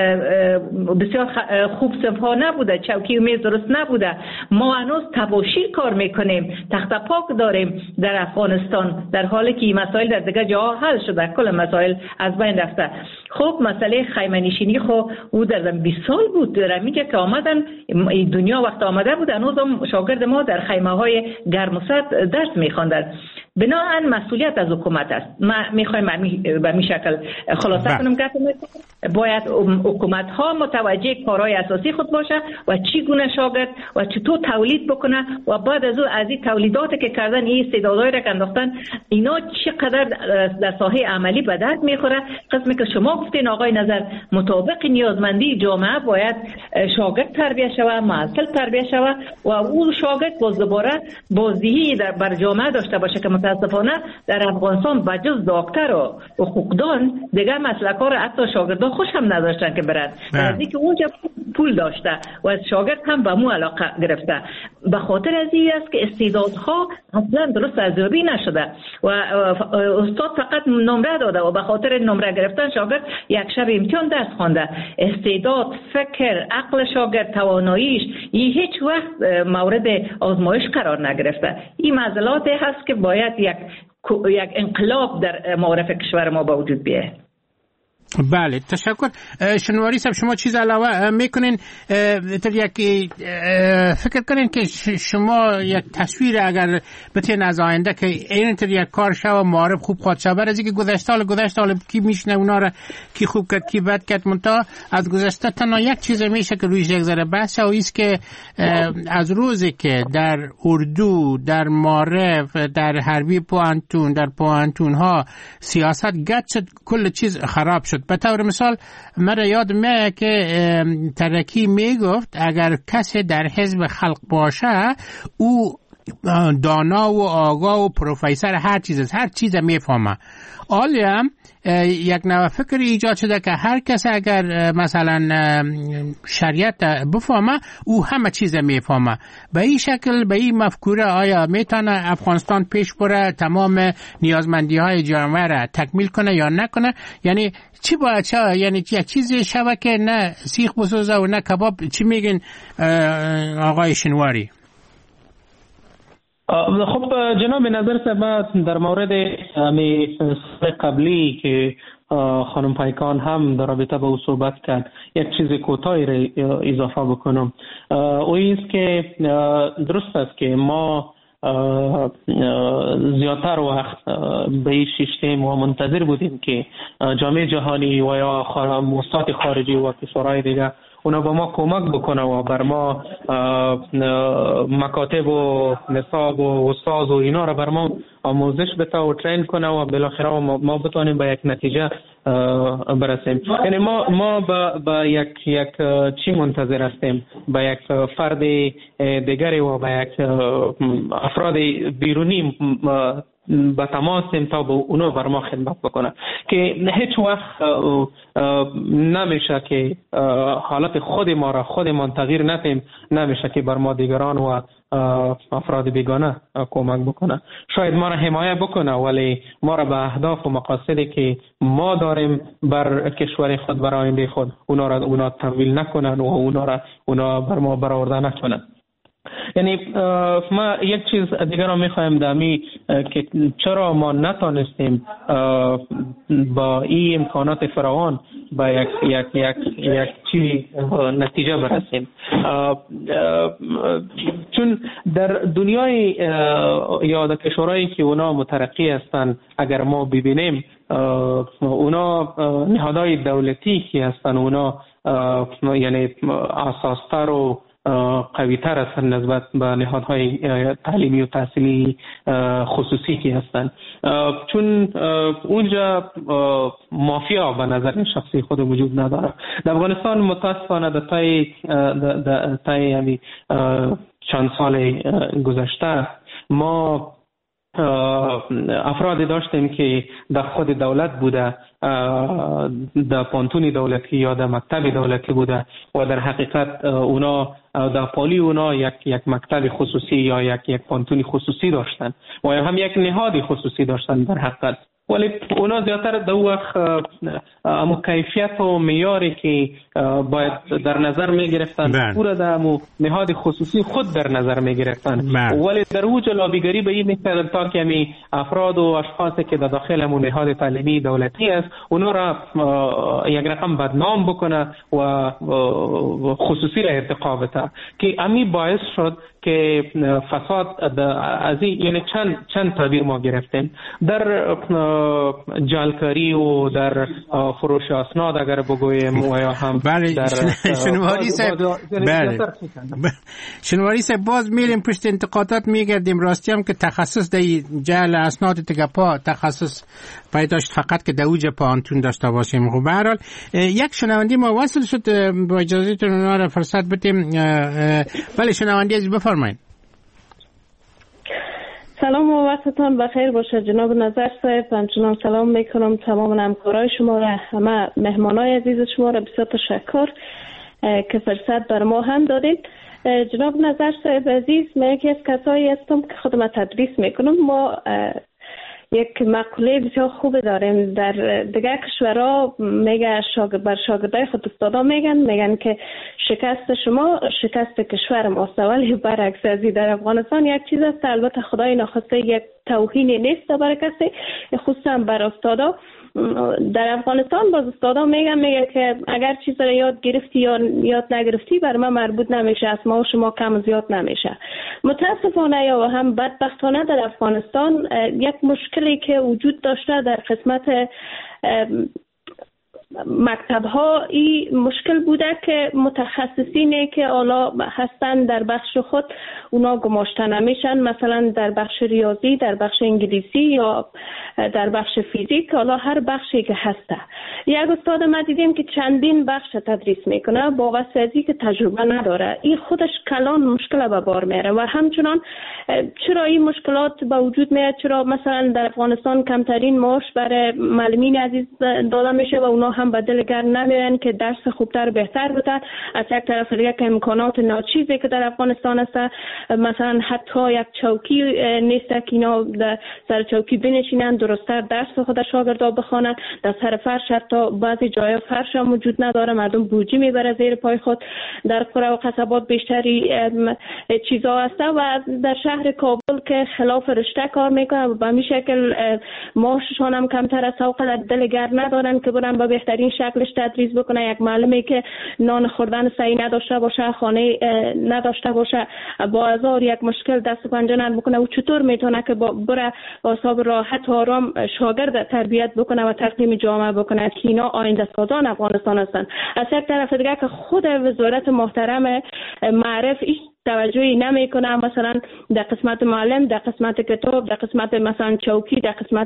بسیار خوب صنفا نبوده، چوکی و میز درست نبوده. ما هنوز تباشیر کار میکنیم، تخت پاک داریم در افغانستان، در حالی که این مسائل در دیگه جاها حل شده، کل مسائل از بین رفته. خب مسئله خیمه نشینی خو او در بیست سال بود در میگه که آمدن دنیا وقت آمده بود، هنوز هم شاگرد ما در خیمه های گرم و سرد درس میخواندن. بنابراین مسئولیت از حکومت است. ما میخوایم به این شکل خلاصه کنم که باید حکومت ها متوجه کارهای اساسی خود باشه و چی گونه شاگرد و چطور تولید بکنه و بعد از او از این تولیداتی که کردن، این استعدادهای را که انداختن، اینا چقدر در ساحه عملی به درد میخوره. قسمی که شما گفتین آقای نظر، مطابق نیازمندی جامعه باید شاگرد تربیت شود، معلم تربیت شود و اون شاگرد باز دوباره بازدهی در بر جامعه داشته باشه که متاسفانه در افغانستان بجز دکتر و حقوقدان دیگر مسلک‌ها را حتی شاگردان خوش هم نداشتن که برن، در حالی که اونجا پول داشته و شاگرد هم به مو علاقه گرفته. به خاطر از این است که استعدادها اصلا درست ارزیابی نشده و استاد فقط نمره داده و به خاطر نمره گرفتن شاگرد یک شب امتحان درس خوانده. استعداد، فکر، عقل شاگرد، تواناییش این هیچ وقت مورد آزمایش قرار نگرفته. این معضلاتی هست که باید یک یک انقلاب در معارف کشور ما با وجود بیاید. بله، تشکر. شنواری صاحب، شما چیز علاوه میکنین در یک فکر کنین که شما یک تصویر اگر بتین از آینده که این تر یک کار شو معارف خوب خواهد شد، برای اینکه گذشته حال گذشته حال کی میشنه اونا را کی خوب کرد کی بد کرد، منتها از گذشته تنها یک چیز میشه که رویش یک ذره بحث و ایست که از روزی که در اردو، در معارف، در حربی پوانتون، در پوانتون ها سیاست گد شد، کل چیز خراب شد. به طور مثال مرا یاد میاد که ترکی میگفت اگر کسی در حزب خلق باشه او دانا و آگاه و پروفیسر هر چیز است، هر چیز میفهمه. حالا یک نوع فکر ایجاد شده که هر کس اگر مثلا شریعت بفهمه او همه چیز میفهمه. به این شکل، به این مفکوره آیا میتونه افغانستان پیش بره، تمام نیازمندی های جامعه را تکمیل کنه یا نکنه؟ یعنی چی باید چه؟ یعنی یک چیزی شوه که نه سیخ بسوزه و نه کباب. چی میگن آقای شنواری؟ خب جناب نظر صاحب، در مورد همی قبلی که خانم پیکان هم در رابطه با او صحبت کرد، یک چیز کوتاهی را اضافه بکنم. او است که درست است که ما زیادتر وقت به این شیشتیم و منتظر بودیم که جامعه جهانی و یا موسسات خارجی و کشورهای دیگه اونا با ما کمک بکنه و بر ما مکاتب و نصاب و استاد و اینا را بر ما آموزش بده و ترین کنه و بالاخره ما بتونیم به یک نتیجه برسیم. یعنی ما ما با یک یک چی منتظر هستیم؟ به یک فرد دیگری و به یک افراد بیرونی با تماسیم تا به اونو بر ما خدمت بکنه که هیچ وقت نمیشه که حالت خود ما را خودمان تغییر ندیم، نمیشه که بر ما دیگران و افراد بیگانه کمک بکنه. شاید ما را حمایت بکنه ولی ما را به اهداف و مقاصدی که ما داریم بر کشور خود، بر آینده خود، اونا را اونا تمویل نکنن و اونا را اونا بر ما برآورده نکنن. یعنی ما یک چیز دیگر را میخوایم دمی که چرا ما نتانستیم با این امکانات فراوان با یک یک یک یک چی نتیجه برسیم. چون در دنیای یا در کشورهایی که اونا مترقی هستند اگر ما ببینیم، اونا نهادهای دولتی که هستند اونا یعنی اساستر و قوی‌تر هستند نسبت به نهادهای تعلیمی و تحصیلی خصوصی که هستند، چون اونجا مافیا به نظر شخصی خود وجود نداره. در افغانستان متاسفانه در تای تای یعنی چند سال گذشته ما افرادی داشتیم که در خود دولت بوده، در پانتون دولتی یا در مکتب دولتی بوده و در حقیقت اونا در پالی اونا یک یک مکتب خصوصی یا یک یک پانتون خصوصی داشتن و هم یک نهاد خصوصی داشتن در حقیقت، ولی اونا زیادتر در وقت اما کیفیت و معیاری که باید در نظر می گرفتن پورا در نهاد خصوصی خود در نظر می گرفتن، ولی در اوج لابیگری به این میکردن تا که می افراد و اشخاصی که در داخل همون نهاد تعلیمی دولتی است اونا را یک رقم بدنام بکنه و خصوصی را ارتقا بده، که امی باعث شد که فساد از این یعنی چند چند تعبیر ما گرفتیم در جعلکاری و در فروش اسناد اگر بگویم و یا هم بله در شنواری صاحب بله شنواری صاحب باز میریم پشت انتقادات میگردیم، راستی هم که تخصص در جعل اسناد تگپا تخصص پیداشت فقط که در اوج پانتون داشته باشیم. خب به هر حال یک شنوندی ما وصل شد، با اجازهتون اونا را فرصت بدیم. بله شنوندی از بفرمایید. سلام و وقتتان بخیر باشه جناب نظر صاحب. همچنان سلام میکنم تمام همکارای شما را، همه مهمانای عزیز شما را بسیار تشکر که فرصت بر ما هم دادید. جناب نظر صاحب عزیز، من یکی از کسایی هستم که خودم تدریس میکنم. ما یک مقوله بسیار خوب داریم در دیگر کشورها، میگه شاگرد بر شاگردای خود استادا میگن میگن که شکست شما شکست کشور ماست، ولی برعکس ازی در افغانستان یک چیز است، البته خدای ناخواسته یک توهینی نیست برای کسی، خصوصا بر استادا. در افغانستان باز استادا میگن میگه که اگر چیز را یاد گرفتی یا یاد نگرفتی بر ما مربوط نمیشه، از ما و شما کم زیاد نمیشه. متاسفانه یا هم بدبختانه در افغانستان یک مشکلی که وجود داشته در قسمت مکتب ها این مشکل بوده که متخصصینی که حالا هستن در بخش خود اونا گماشته نمیشن، مثلا در بخش ریاضی، در بخش انگلیسی یا در بخش فیزیک، حالا هر بخشی که هسته. یک استاد ما دیدیم که چندین بخش تدریس میکنه با واسطی که تجربه نداره، این خودش کلان مشکل به بار میاره. و همچنان چرا این مشکلات با وجود میاد؟ چرا مثلا در افغانستان کمترین معاش برای معلمین عزیز داده میشه و اونا هم به دل گرم نمیرن که درس خوبتر و بهتر بدن؟ از یک طرف دیگه که امکانات ناچیزی که در افغانستان هست، مثلا حتی یک چوکی نیست که اینا در سر چوکی بنشینن درست‌تر درس خود شاگردا بخوانن، در سر فرش حتی بعضی جای فرش هم وجود نداره، مردم بوجی میبره زیر پای خود. در قرى و قصبات بیشتری چیزا هست و در شهر کابل که خلاف رشته کار میکنن و به همین شکل معاششان هم کمتر از سوق دل گرم ندارن که برن با بهترین شکلش تدریس بکنه. یک معلمی که نان خوردن صحیح نداشته باشه، خانه نداشته باشه، با هزار یک مشکل دست و پنجه نرم بکنه و چطور میتونه که با بره با حساب راحت و آرام شاگرد تربیت بکنه و تقدیم جامعه بکنه که اینا آینده سازان افغانستان هستن. از یک طرف دیگه که خود وزارت محترم معرف توجهی نمیکنه، مثلا در قسمت معلم، در قسمت کتاب، در قسمت مثلا چوکی، در قسمت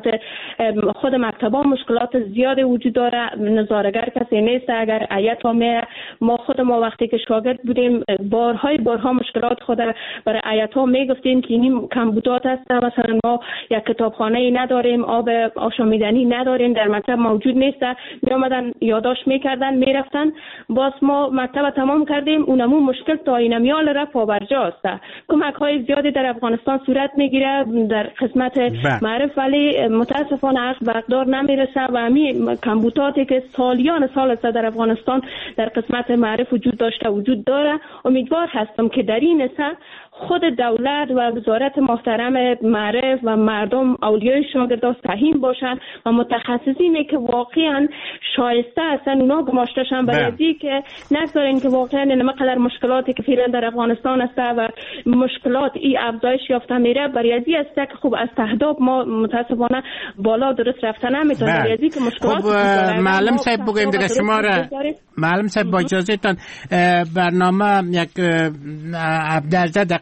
خود مکتبا مشکلات زیاد وجود داره. نظارگر کسی نیست. اگر ایت ها ما خود ما وقتی که شاگرد بودیم بارهای بارها مشکلات خود برای ایت ها میگفتیم که این کمبودات هست، مثلا ما یک کتابخانه ای نداریم، آب آشامیدنی نداریم، در مکتب موجود نیست. می اومدن یادداشت میکردن میرفتن، باز ما مکتب تمام کردیم اونمون مشکل تا اینمیال رفت برجا است. کمک های زیادی در افغانستان صورت میگیره در قسمت معرف، ولی متاسفانه حق به اقدار نمیرسه و همین کمبوداتی که سالیان سال است در افغانستان در قسمت معرف وجود داشته وجود داره. امیدوار هستم که در این سه خود دولت و وزارت محترم معرف و مردم اولیای شاگردان سهیم باشن و متخصصینی که واقعا شایسته هستن اونا گماشته شن، برای که نگذارین که واقعا نمقدر مشکلاتی که فعلا در افغانستان است و مشکلات ای افزایش یافته میره، برای است که خوب از تهداب ما متاسفانه بالا درست رفته نمیتونه، برای که مشکلات خب معلم صاحب بگویم دیگه شما را معلم صاحب با اجازهتان برنامه یک هفده دقیقه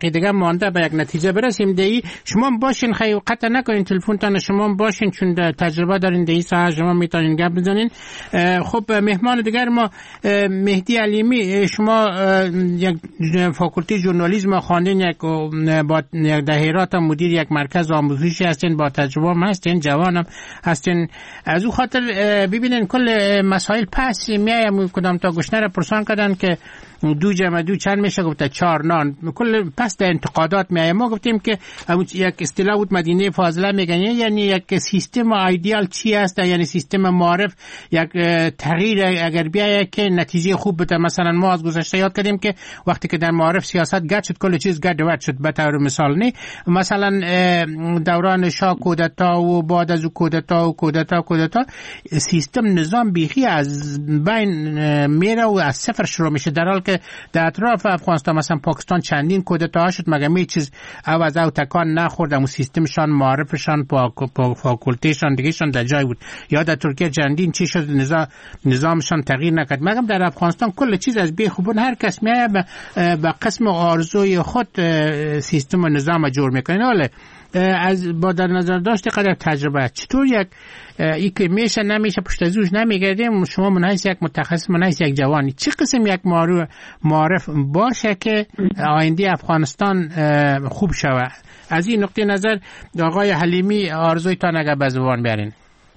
دقیقه دیگه مانده به یک نتیجه برسیم. دی شما باشین، خیلی قطع نکنین تلفنتان، شما باشین چون تجربه دارین دی ساعت شما میتونین گپ بزنین. خب مهمان دیگر ما مهدی علیمی، شما یک فاکولته ژورنالیسم خواندین، یک با یک دهیرات مدیر یک مرکز آموزشی هستین، با تجربه هم هستین، جوانم هستین. از او خاطر ببینین کل مسائل پس میایم کدام تا گشنه پرسان کردن که دو جمع دو چند میشه، گفته چهار نان. کل پس در انتقادات میایم. ما گفتیم که یک اصطلاح بود مدینه فاضله میگن، یعنی یک سیستم ایدئال چی است، یعنی سیستم معرف یک تغییر اگر بیاید که نتیجه خوب بده. مثلا ما از گذشته یاد کردیم که وقتی که در معرف سیاست گد شد کل چیز گد وقت شد. به طور مثال نه مثلا دوران شاه کودتا و بعد از کودتا و کودتا کودتا سیستم نظام بیخی از بین میره و از صفر شروع میشه، در حالی که در اطراف افغانستان مثلا پاکستان چندین کودتا شد مگر می چیز عوض او تکان نخورد، اون سیستمشان معرفشان با فاکولتهشان دیگهشان در جای بود. یا در ترکیه چندین چی شد نظام نظامشان تغییر نکرد، مگر در افغانستان کل چیز از بی خوبون هر کس میایه به قسم آرزوی خود سیستم و نظام جور میکنه. حالا از با در نظر داشته قدر تجربه چطور یک ای که میشه نمیشه پشت از روش نمیگردیم، شما منحیث یک متخصص منحیث یک جوانی چه قسم یک معرف باشه که آینده افغانستان خوب شود؟ از این نقطه نظر آقای حلیمی آرزویتان اگر به زبان بیارین.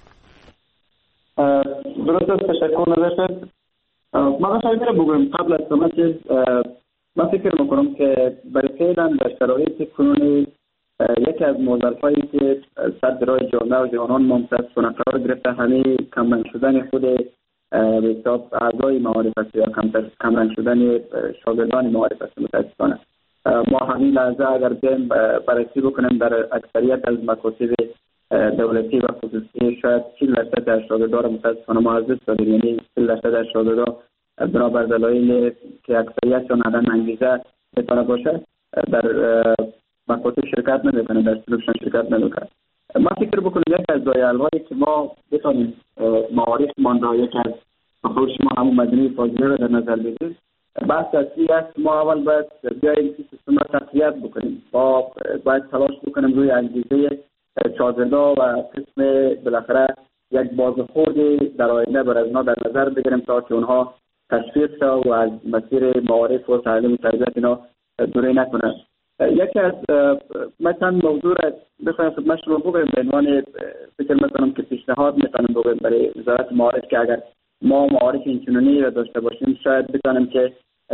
درست است، تشکر نداشت. ما خیلی بگویم قبل از همه چیز من فکر میکنم که برای فعلا در شرایط کنونی یکی از معضل‌هایی که صد راه جامعه و جوانان ما متاسفانه قرار گرفته همه کمرنگ شدن خود به حساب اعضای معارف است یا کمرنگ شدن شاگردان معارف است. متاسفانه ما همین لحظه اگر بیایم بررسی بکنیم در اکثریت از مکاتب دولتی و خصوصی شاید چهل درصد در شاگردان متاسفانه ما از دست دادیم، یعنی چهل درصد در شاگردان بنابر دلایل که اکثریتشان عدم انگیزه بتونه باشه در مکاتب شرکت نمیکنه، در سلوکشان شرکت نمیکنه. ما فکر بکنیم یک از دایل‌هایی که ما بتونیم معارف مان را یک از مخروش ما همون مدینه فاضله را در نظر بگیریم، بحث اصلی است ما اول باید بیاییم که سیستم را تقویت بکنیم. با باید تلاش بکنیم روی انگیزه شاگردا و قسم بالاخره یک بازخورد در آینده بر از اونا در نظر بگیریم تا که اونها تشویق شد و از مسیر معارف و تعلیم و تربیت اینا دوری نکنند. یکی از مثلا موضوع را بخوایم خدمت شما بگویم به عنوان فکر میکنم که پیشنهاد میتونم بگویم برای وزارت معارف که اگر ما معارف اینچنینی را داشته باشیم شاید بتونیم که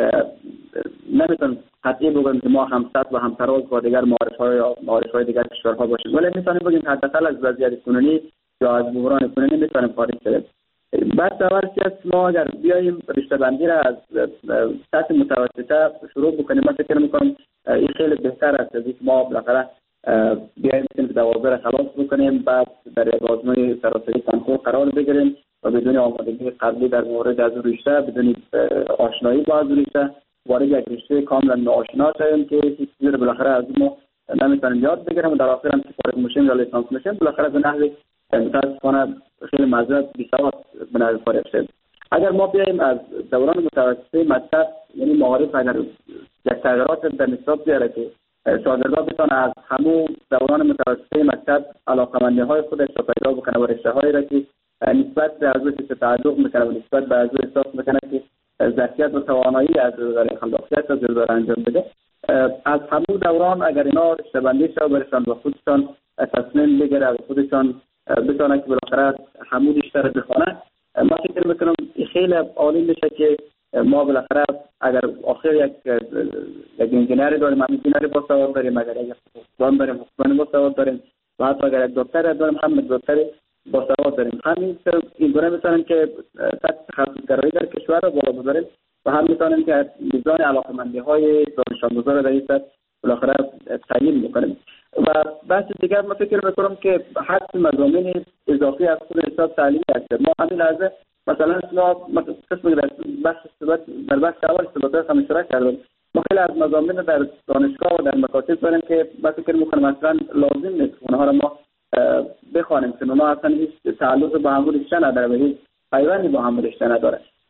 نمیتونم قطعی بگویم که ما همسط و همتراز با دیگر معارف های یا معارف های دیگر کشورها باشیم، ولی میتونیم بگیم که حداقل از وضعیت کنونی یا از بحران کنونی میتونیم خارج شویم. بعد اول که ما اگر بیاییم رشته بندی را از سطح متوسطه شروع بکنیم، من فکر میکنم این خیلی بهتر است از اینکه ما بالاخره بیاییم که دوازده را خلاص بکنیم، بعد در یک آزمون سراسری کنکور قرار بگیریم و بدون آمادگی قبلی در مورد از رشته، بدون آشنایی با از رشته وارد یک رشته کاملا ناآشنا شویم که هیچ چیزی رو بالاخره از ما نمیتونیم یاد بگیریم و در آخر هم که فارغ میشیم یا لیسانس میشیم بالاخره به نحوی متاسفانه خیلی معذرت بی‌سواد به نظر فارغ شد. اگر ما بیاییم از دوران متوسطه مکتب یعنی معارف اگر یک تغییرات در نصاب بیاره که شاگردان بتونه از همون دوران متوسطه مکتب علاقه‌مندی‌های خودش را پیدا بکنه و رشته‌هایی را که نسبت به ارزش تعلق میکنه و نسبت به ارزش احساس میکنه که ظرفیت و توانایی از در خلاقیت از در انجام بده، از همون دوران اگر اینا رشته بندی شد برشان و خودشان تصمیم بگیره و خودشان بتونه که بالاخره همون رشته را بخونه، ما فکر میکنم خیلی عالی میشه که ما بالاخره اگر آخر یک یک انجینر داریم، هم انجینر با سواد داریم، اگر یک حقوقدان داریم حقوقدان با سواد داریم و حتی اگر یک دکتر داریم هم دکتر با سواد داریم. همین این گونه میتونیم که سطح تخصص‌گرایی در کشور را بالا ببریم و هم میتونیم که میزان علاقه‌مندی‌های دانش آموزا را در این سطح بالاخره تعیین میکنیم. و بحث دیگر ما فکر میکنم که حتی مضامین اضافی از خود حساب تعلیمی هست. ما همین لحظه مثلا ما قسم در بحث ثبات در بحث اول ثبات هم اشتراک کردیم، ما خیلی از مضامین در دانشگاه و در مکاتب داریم که ما فکر میکنم مثلا لازم نیست اونها را ما بخوانیم، چون اونها اصلا هیچ تعلق با هم رشته نداره و هیچ پیوندی با هم رشته نداره.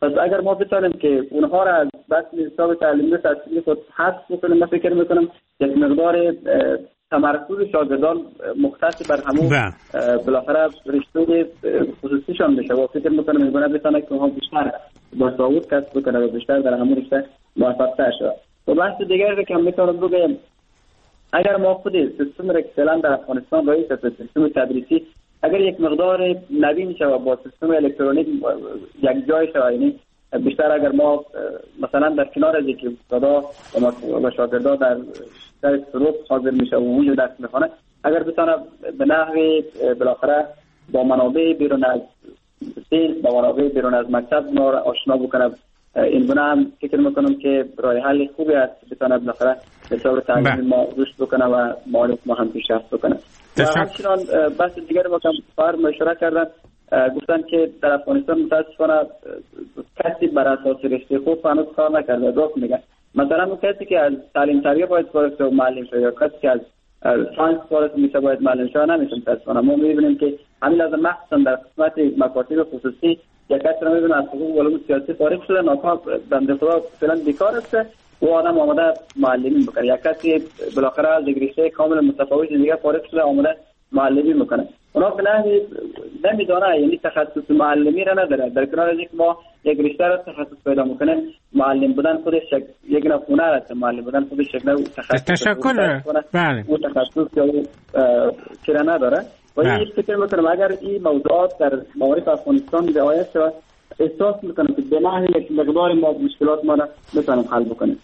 پس اگر ما بتونیم که اونها را از بس حساب تعلیمی تحصیلی خود حذف بکنیم، من فکر میکنم یک مقدار تمرکز شاگردان مختص بر همون بالاخره رشته خصوصیشان بشه و فکر میکنم میگونه بتونه که اونها بیشتر باساوت کسب بکنه و بیشتر در همون رشته موفق شه. و بحث دیگری که میتونم بگم، اگر ما خود سیستم را اکسلن در افغانستان رئیس سیستم تدریسی اگر یک مقدار نوین شه و با سیستم الکترونیک یک جای شه، یعنی بیشتر اگر ما مثلا در کنار از اینکه استادا و شاگردا در در سروب حاضر میشه و اونجا درس میخونه، اگر بتونه به نحوی بالاخره با منابع بیرون از سیل با منابع بیرون از مکتب ما را آشنا بکنه، این گونه هم فکر میکنم که راه حل خوبی است بتونه بالاخره حساب تعلیم ما رشد بکنه و معارف ما هم پیشرفت بکنه. و همچنان بحث دیگر با کم اشاره کردن، گفتن که در افغانستان متاسفانه کسی بر اساس رشته خود هنوز کار نکرده. درست میگن. مثلا اون کسی که از تعلیم تربیت باید فارغ شه و معلم شه، یا کسی که از ساینس فارغ میشه باید معلم شه، نمیشه متاسفانه. ما میبینیم که همین لازم مخصوصا در قسمت مکاتب خصوصی یک کسی رو میبینیم از حقوق و علوم سیاسی فارغ شده، ناکار بنده خدا فعلا بیکار است و آدم آمده معلمی بکنه. یک کسی بالاخره از رشته کاملا متفاوت دیگه فارغ شده آمده معلمی میکنه. اونا به نحوی نمیدونه، یعنی تخصص معلمی را نداره. در کنار از اینکه ما یک رشته را تخصص پیدا میکنه، معلم بودن خودش یک نوع هنر است. معلم بودن خودش یک نوع تخصص تشکر. بله. اون تخصص چرا نداره. و این فکر میکنم اگر این موضوعات در معارف افغانستان رعایت شود، احساس میکنم که به نحوی یک مقدار ما مشکلات ما را میتونیم حل بکنیم.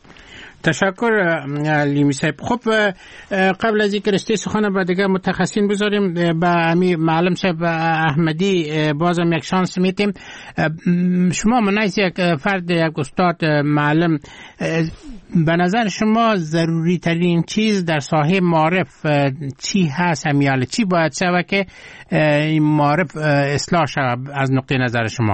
تشکر لیمی صاحب. خب قبل از اینکه رشته سخن به دیگه متخصصین بذاریم، به امی معلم صاحب احمدی بازم یک شانس میتیم. شما منیز یک فرد، یک استاد معلم، به نظر شما ضروری ترین چیز در ساحه معارف چی هست؟ همیاله چی باید شود که این معارف اصلاح شود از نقطه نظر شما؟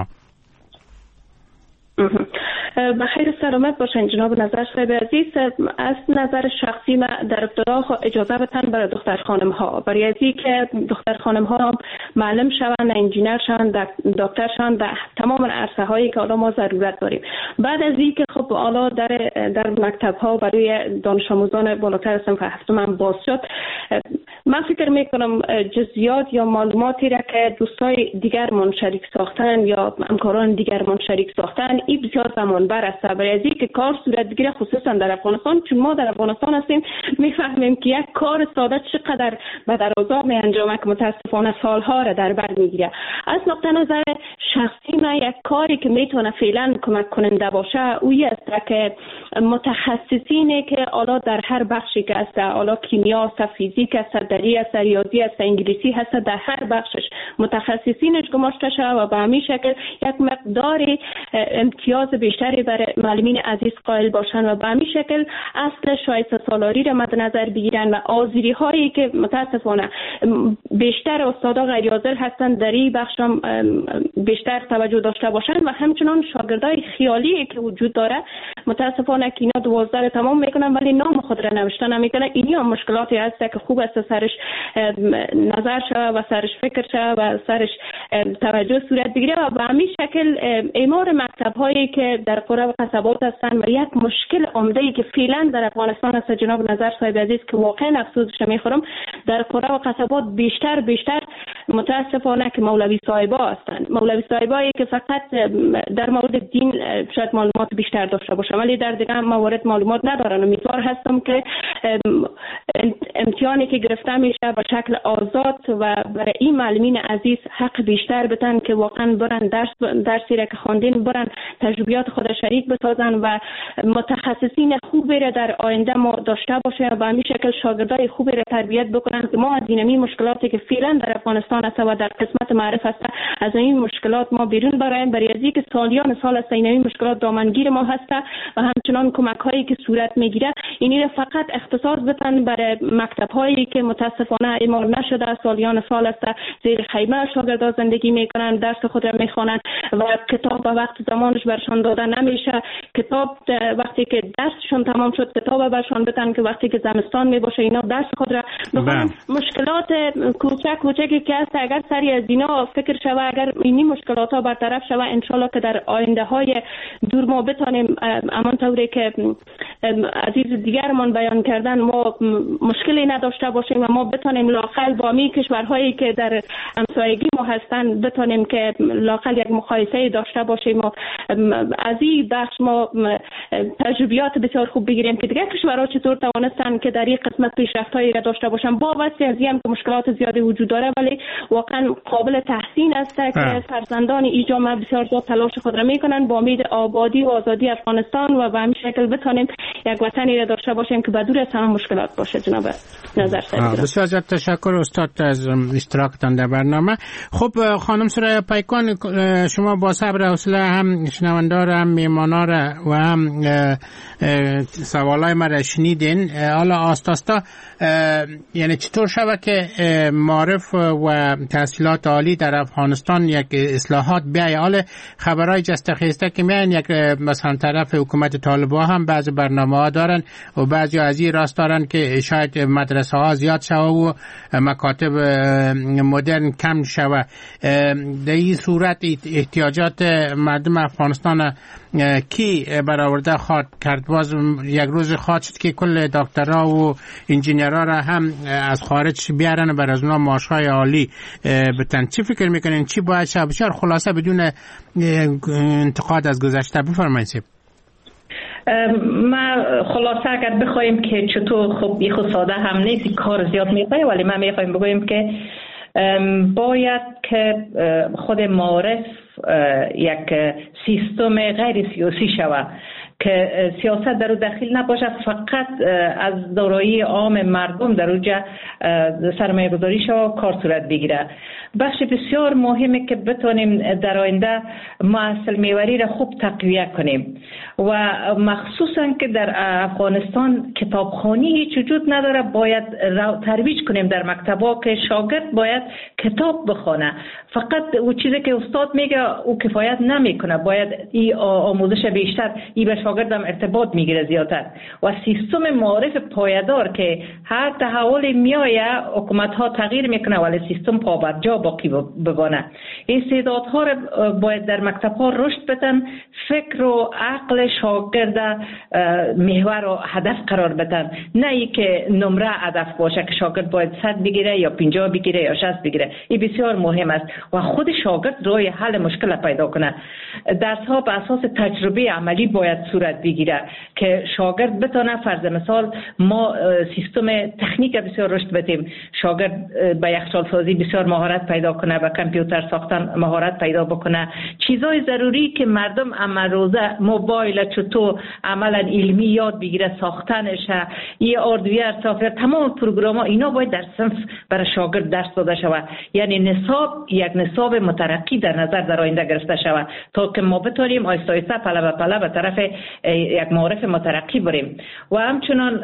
بخیر سلامت باشین جناب نظر صاحب عزیز. از نظر شخصی من در ابتدا اجازه بدن برای دختر خانم ها، برای ازی که دختر خانم ها معلم شوند، انجینر شوند، دکتر شوند در تمام عرصه هایی که الان ما ضرورت داریم. بعد از این که خب الان در در مکتب ها برای دانش آموزان بالاتر از صنف هفتم هم باز شد، من فکر میکنم جزئیات یا معلوماتی را که دوستای دیگرمان شریک ساختن یا همکاران دیگرمان شریک ساختن، این بسیار زمان بر است. برای از اینکه کار صورت بگیره، خصوصا در افغانستان، چون ما در افغانستان هستیم میفهمیم که یک کار ساده چقدر به درازا می انجامه که متاسفانه سالها را در بر میگیره. از نقطه نظر شخصی من یک کاری که میتونه فعلا کمک کننده باشه اویی است که متخصصینی که حالا در هر بخشی که است، حالا کیمیا است، فیزیک است، دری است، ریاضی است، انگلیسی هست، در هر بخشش متخصصینش گماشته شده و به همین شکل یک مقدار امتیاز بیشتری برای معلمین عزیز قائل باشن و به همین شکل اصل شایسته سالاری را مد نظر بگیرن و آزیری هایی که متاسفانه بیشتر استادا غیر حاضر هستن در این بخش بیشتر توجه داشته باشن و همچنان شاگردای خیالی که وجود داره متاسفانه که اینا دوازده تمام میکنن ولی نام خود را نوشته نمیکنن. اینی هم مشکلاتی هست که خوب است سرش نظر شود و سرش فکر شود و سرش توجه صورت بگیره و به همین شکل اعمار مکتب هایی که در قرى و قصبات هستند و یک مشکل عمده ای که فعلا در افغانستان است جناب نظر صاحب عزیز که واقعا افسوسش میخورم، در قرى و قصبات بیشتر بیشتر متاسفانه که مولوی صاحبا هستند. مولوی صاحبایی که فقط در مورد دین شاید معلومات بیشتر داشته باشه ولی در دیگه موارد معلومات ندارن. امیدوار هستم که امتحانی که گرفته میشه به شکل آزاد و برای این معلمین عزیز حق بیشتر بدن که واقعا برن درس درسی را که خواندین برن تجربیات خود شریک بسازن و متخصصین خوبی را در آینده ما داشته باشه و به همین شکل شاگردای خوبی را تربیت بکنن که ما از این مشکلاتی که فعلا در افغانستان است و در قسمت معرف است از این مشکلات ما بیرون برایم. برای ازی که سالیان سال است این مشکلات دامنگیر ما هست و همچنان کمک هایی که صورت میگیره اینی را فقط اختصاص بتن برای مکتب هایی که متاسفانه اعمار نشده، سالیان سال است زیر خیمه شاگردان زندگی میکنن، درس خود را میخوانند و کتاب به وقت زمانش برشان داده نمیشه. کتاب وقتی که درسشون تمام شد کتاب برشان بتن که وقتی که زمستان میباشه اینا درس خود را بخونن. مشکلات کوچک کوچکی که است اگر سری از اینا فکر شوه، اگر اینی مشکلات ها برطرف شوه، انشالله که در آینده های دور ما بتانیم امان طوری که عزیز دیگرمان بیان کردن ما مشکلی نداشته باشیم و ما بتانیم لاقل با می کشورهایی که در همسایگی ما هستن بتانیم که لاقل یک مقایسه داشته باشیم و از این بخش ما تجربیات بسیار خوب بگیریم که دیگر کشورها چطور توانستن که در این قسمت پیشرفت‌هایی را داشته باشن. با واسه از این که مشکلات زیادی وجود داره ولی واقعا قابل تحسین است که فرزندان این جامعه بسیار زیاد تلاش خود را میکنن با امید آبادی و آزادی افغانستان و به همین شکل بتانیم یک وطنی را داشته باشیم که بدور از همه مشکلات باشه. جناب نظر سید بسیار زیاد تشکر استاد از اشتراکتان در برنامه. خب خانم سرای پیکان، شما با صبر و حوصله هم شنوندا را هم میهمانا را و هم سوالای ما را شنیدین. حالا آستاستا یعنی چطور شود که معارف و تحصیلات عالی در افغانستان یک اصلاحات بیای؟ حالا خبرای جسته خیسته که میان یک مثلا طرف حکومت طالبان هم بعضی برنامه ها دارن و بعضی از این راست دارن که شاید مدرسه ها زیاد شوه و مکاتب مدرن کم شوه. در این صورت احتیاجات مردم افغانستان کی برآورده خواهد کرد؟ باز یک روز خواهد شد که کل دکترها و انجینیرها را هم از خارج بیارن و بر از اونا معاشهای عالی بتن. چی فکر میکنین چی باید شد؟ بسیار خلاصه بدون انتقاد از گذشته بفرمایید. ما خلاصه اگر بخوایم که چطور خب یه خود ساده هم نیست، کار زیاد میخواه، ولی ما میخوایم بگویم که باید که خود معارف یک سیستم غیر سیاسی شود که سیاست در او دخیل نباشه، فقط از دارایی عام مردم در اوجا سرمایه گذاری شود و کار صورت بگیره. بخش بسیار مهمه که بتونیم در آینده محصول میوری را خوب تقویت کنیم و مخصوصا که در افغانستان کتابخوانی هیچ وجود نداره. باید ترویج کنیم در مکتبا که شاگرد باید کتاب بخونه. فقط او چیزی که استاد میگه او کفایت نمیکنه، باید این آموزش بیشتر ای به شاگردم ارتباط میگیره زیادتر و سیستم معارف پایدار که هر تحول میایه حکومت ها تغییر میکنه ولی سیستم پابرجا باقی بمانه. استعدادها را باید در مکتب ها رشد بدن، فکر و عقل شاگرد محور و هدف قرار بدن، نه ای که نمره هدف باشه که شاگرد باید صد بگیره یا پنجاه بگیره یا شصت بگیره. این بسیار مهم است و خود شاگرد روی حل مشکل پیدا کنه. درس ها به اساس تجربه عملی باید صورت بگیره که شاگرد بتونه، فرض مثال ما سیستم تکنیک بسیار رشد بدیم، شاگرد به یخچال سازی بسیار مهارت پیدا کنه، به کامپیوتر ساختن مهارت پیدا بکنه، چیزای ضروری که مردم امروزه موبایل چطور عملا علمی یاد بگیره، ساختنش، ای هاردویر سافر، تمام پروگرام ها اینا باید در صنف برای شاگرد درس داده شود. یعنی نصاب یک نصاب مترقی در نظر در آینده گرفته شود تا که ما بتونیم آیسته آیسته پله به پله به طرف یک معارف مترقی بریم. و همچنان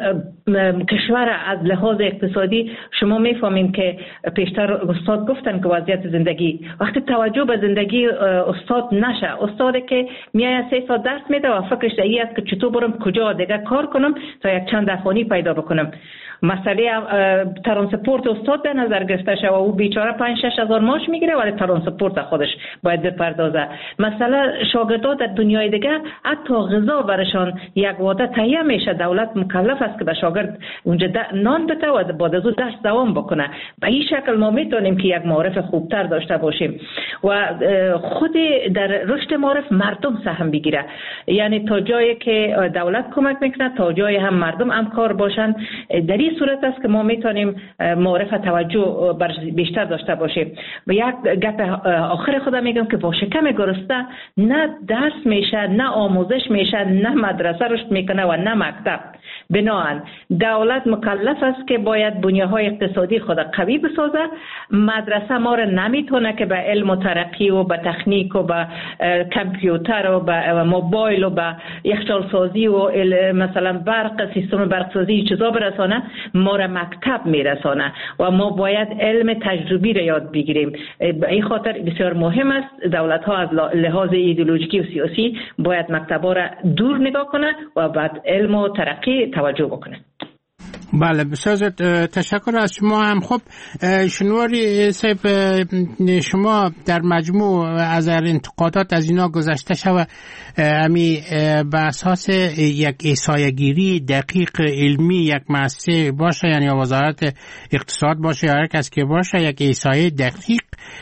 کشور از لحاظ اقتصادی شما میفهمیم که پیشتر استاد گفتن که وضعیت زندگی وقتی توجه به زندگی استاد نشه، استاده که میایه سه ساعت درس میده و فکرش این است که چطور برم کجا دیگه کار کنم تا یک چند افغانی پیدا بکنم. مسئله ترانسپورت استاد به نظر گرفته شده و او بیچاره پنج شش هزار ماش میگیره ولی ترانسپورت خودش باید بپردازه. مسئله شاگردان در دنیای دیگه حتی غذا برشان یک وعده تهیه میشه، دولت مکلف است که به شاگرد اونجا نان بده و بعد از اون درس دوام بکنه. به این شکل ما میتونیم که یک معارف خوبتر داشته باشیم و خود در رشد معارف مردم سهم بگیره. یعنی تا جایی که دولت کمک میکنه تا جایی هم مردم همکار باشن. در این صورت است که ما میتونیم معارف توجه بیشتر داشته باشیم. و یک گپ آخر خودم میگم که با شکم گرسنه نه درس میشه، نه آموزش میشه، نه مدرسه رشد میکنه و نه مکتب. بنابراین دولت مکلف است که باید بنیه‌های اقتصادی خود قوی بسازه. مدرسه ما را نمیتونه که به علم و ترقی و به تکنیک و به کامپیوتر و به موبایل و به یخچال سازی و مثلا برق سیستم برق سازی چیزا برسانه، ما را مکتب میرسانه و ما باید علم تجربی را یاد بگیریم. به این خاطر بسیار مهم است دولت ها از لحاظ ایدئولوژیکی و سیاسی باید مکتبا را دور نگاه کنه و بعد علم و ترقی توجه بکنه. بله بسیار تشکر از شما هم. خب شنواری صاحب، شما در مجموع از انتقادات از اینا گذشته شد امی به اساس یک احصایه‌گیری دقیق علمی یک مؤسسه باشه، یعنی وزارت اقتصاد باشه یا هر کس که باشه، یک احصایه دقیق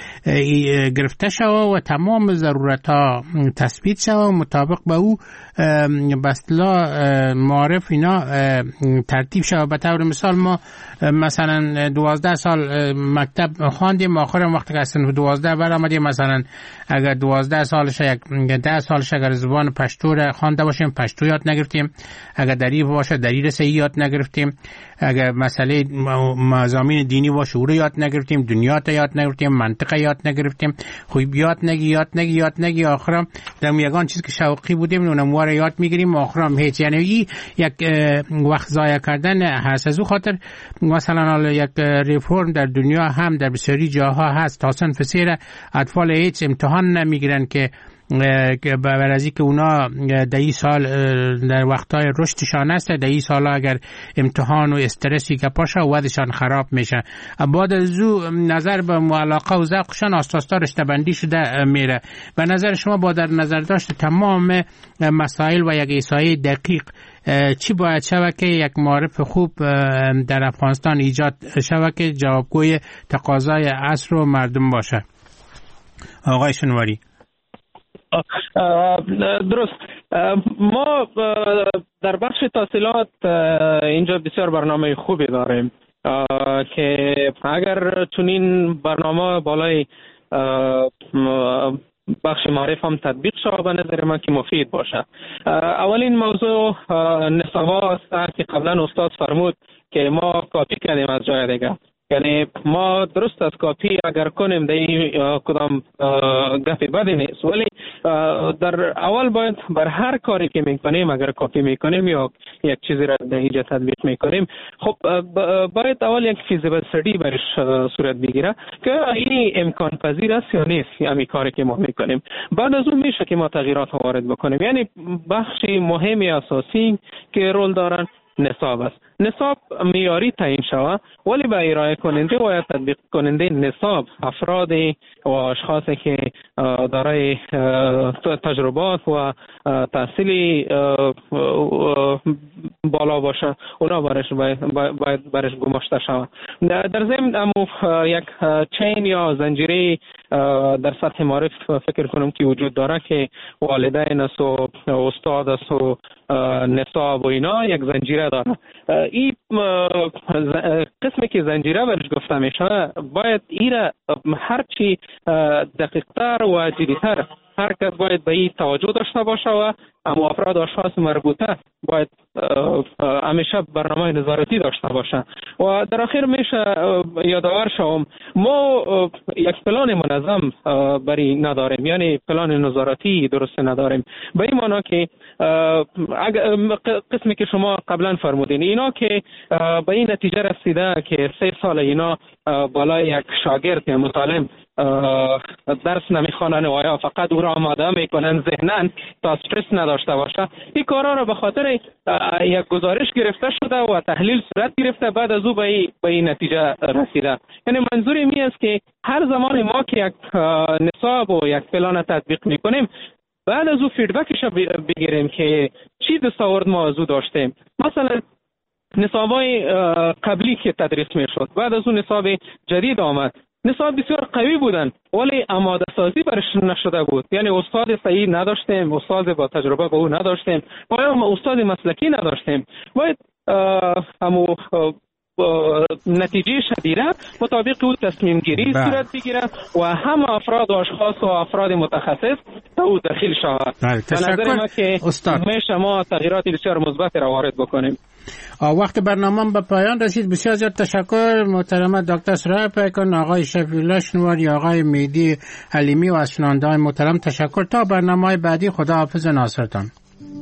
گرفته شود و تمام ضرورت ها تثبیت شود و مطابق به او به اصطلاح معارف اینا ترتیب شود. به طور مثال ما مثلا دوازده سال مکتب خواندیم، آخرم وقتی که اصلا دوازده برآمدیم مثلا اگر دوازده سالش یک ده سالش اگر زبان پشتو را خوانده باشیم پشتو یاد نگرفتیم، اگر دری باشه دری را صحیح یاد نگرفتیم، اگر مسئله مضامین دینی باشه او را یاد نگرفتیم، دنیا تا یاد نگرفتیم، منطقه یاد نگرفتیم، خوب یاد نگی یاد نگی یاد نگی آخرام در یگان چیز که شوقی بودیم اونم واره یاد میگیریم آخرام هیچ. یعنی این یک وقت ضایع کردن هست. از او خاطر مثلا یک ریفورم در دنیا هم در بسیاری جاها هست تا صنف سه اطفال هیچ امتحان نمیگیرن که بر از که اونا در این سال در وقتهای رشدشان است، در این سال اگر امتحان و استرسی که پاشه ودشان خراب میشه، بعد از او نظر به علاقه و ذوقشان آستاستا رشته بندی شده میره. به نظر شما با در نظر داشت تمام مسائل و یک احصایه دقیق چی باید شود که یک معرف خوب در افغانستان ایجاد شود که جوابگوی تقاضای عصر و مردم باشه؟ آقای شنواری. درست. ما در بخش تحصیلات اینجا بسیار برنامه خوبی داریم که اگر چنین برنامه بالای بخش معرف هم تطبیق شود به نظر من که مفید باشه. اولین موضوع نصاب‌ها است که قبلا استاد فرمود که ما کاپی کردیم از جای دیگه. یعنی ما درست از کاپی اگر کنیم در این کدام گفی بدی نیست، ولی در اول باید بر هر کاری که میکنیم اگر کاپی میکنیم یا یک چیزی را در اینجا تطبیق میکنیم، خب باید اول یک فیزیبل استدی برش صورت بگیره که این امکان پذیر است یا نیست همین کاری که ما میکنیم. بعد از اون میشه که ما تغییرات وارد بکنیم. یعنی بخشی مهمی اساسی که رول دارن نصاب است. نصاب معیاری تعیین شود ولی به ارائه کننده و تطبیق کننده نصاب افرادی و اشخاصی که دارای تجربات و تحصیلی بالا باشه اونا برش باید برش گماشته شود. در ضمن امو یک چین یا زنجیره در سطح معرف فکر کنم که وجود داره که والدین است و استاد است و نصاب و اینا یک زنجیره داره. این قسمی که زنجیره برش گفته میشه باید ایره هرچی دقیقتر و جدیتر هر کس باید به این توجه داشته باشه و اما افراد اشخاص مربوطه باید همیشه برنامه نظارتی داشته باشه. و در آخر میشه یادآور شوم ما یک پلان منظم برای نداریم، یعنی پلان نظارتی درست نداریم. به این معنی که قسمی که شما قبلا فرمودین اینا که به این نتیجه رسیده که سه سال اینا بالای یک شاگرد یا متعلم درس نمیخوانن و یا فقط او را آماده میکنن ذهناً تا استرس نداشته باشه، این کارا را به خاطر یک گزارش گرفته شده و تحلیل صورت گرفته بعد از او به این نتیجه رسیده. یعنی منظور این است که هر زمان ما که یک نصاب و یک پلان تطبیق میکنیم بعد از او فیدبکش بگیریم که چی دستاورد ما از او داشتیم. مثلا نصابای قبلی که تدریس میشد بعد از اون نصاب جدید آمد، نصاب بسیار قوی بودن ولی آماده سازی برش نشده بود. یعنی استاد صحیح نداشتیم، استاد با تجربه با او نداشتیم و یا استاد مسلکی نداشتیم. باید همو نتیجه شدیده مطابق او تصمیم گیری صورت بگیره و همه افراد و اشخاص و افراد متخصص تا او داخل شود. به نظر ما که میشه ما تغییرات بسیار مثبت را وارد بکنیم. وقت برنامه به پایان رسید. بسیار زیاد تشکر محترم دکتر سرای پیکان، آقای شفیع شنواری، آقای میدی حلیمی و از شنونده‌های محترم تشکر. تا برنامه بعدی، خدا حافظ ناصرتان.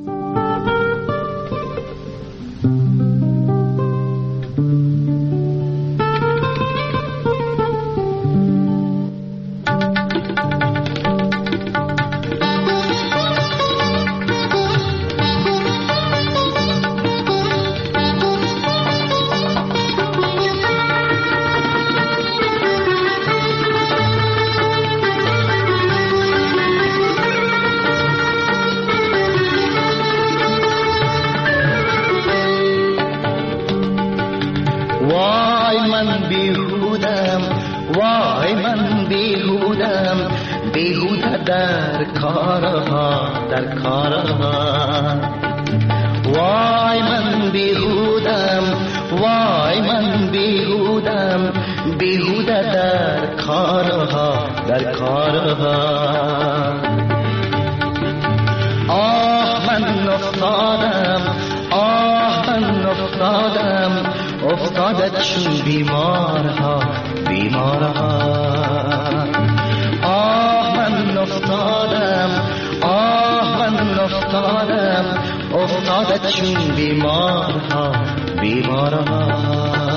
در کارها در کارها وای من بیهودم وای من بیهودم بیهوده در کارها در کارها آه من افتادم آه من افتادم افتادت چون بیمارها بیمارها افتادم آه من افتادم افتادت چون بیمارها بیمارها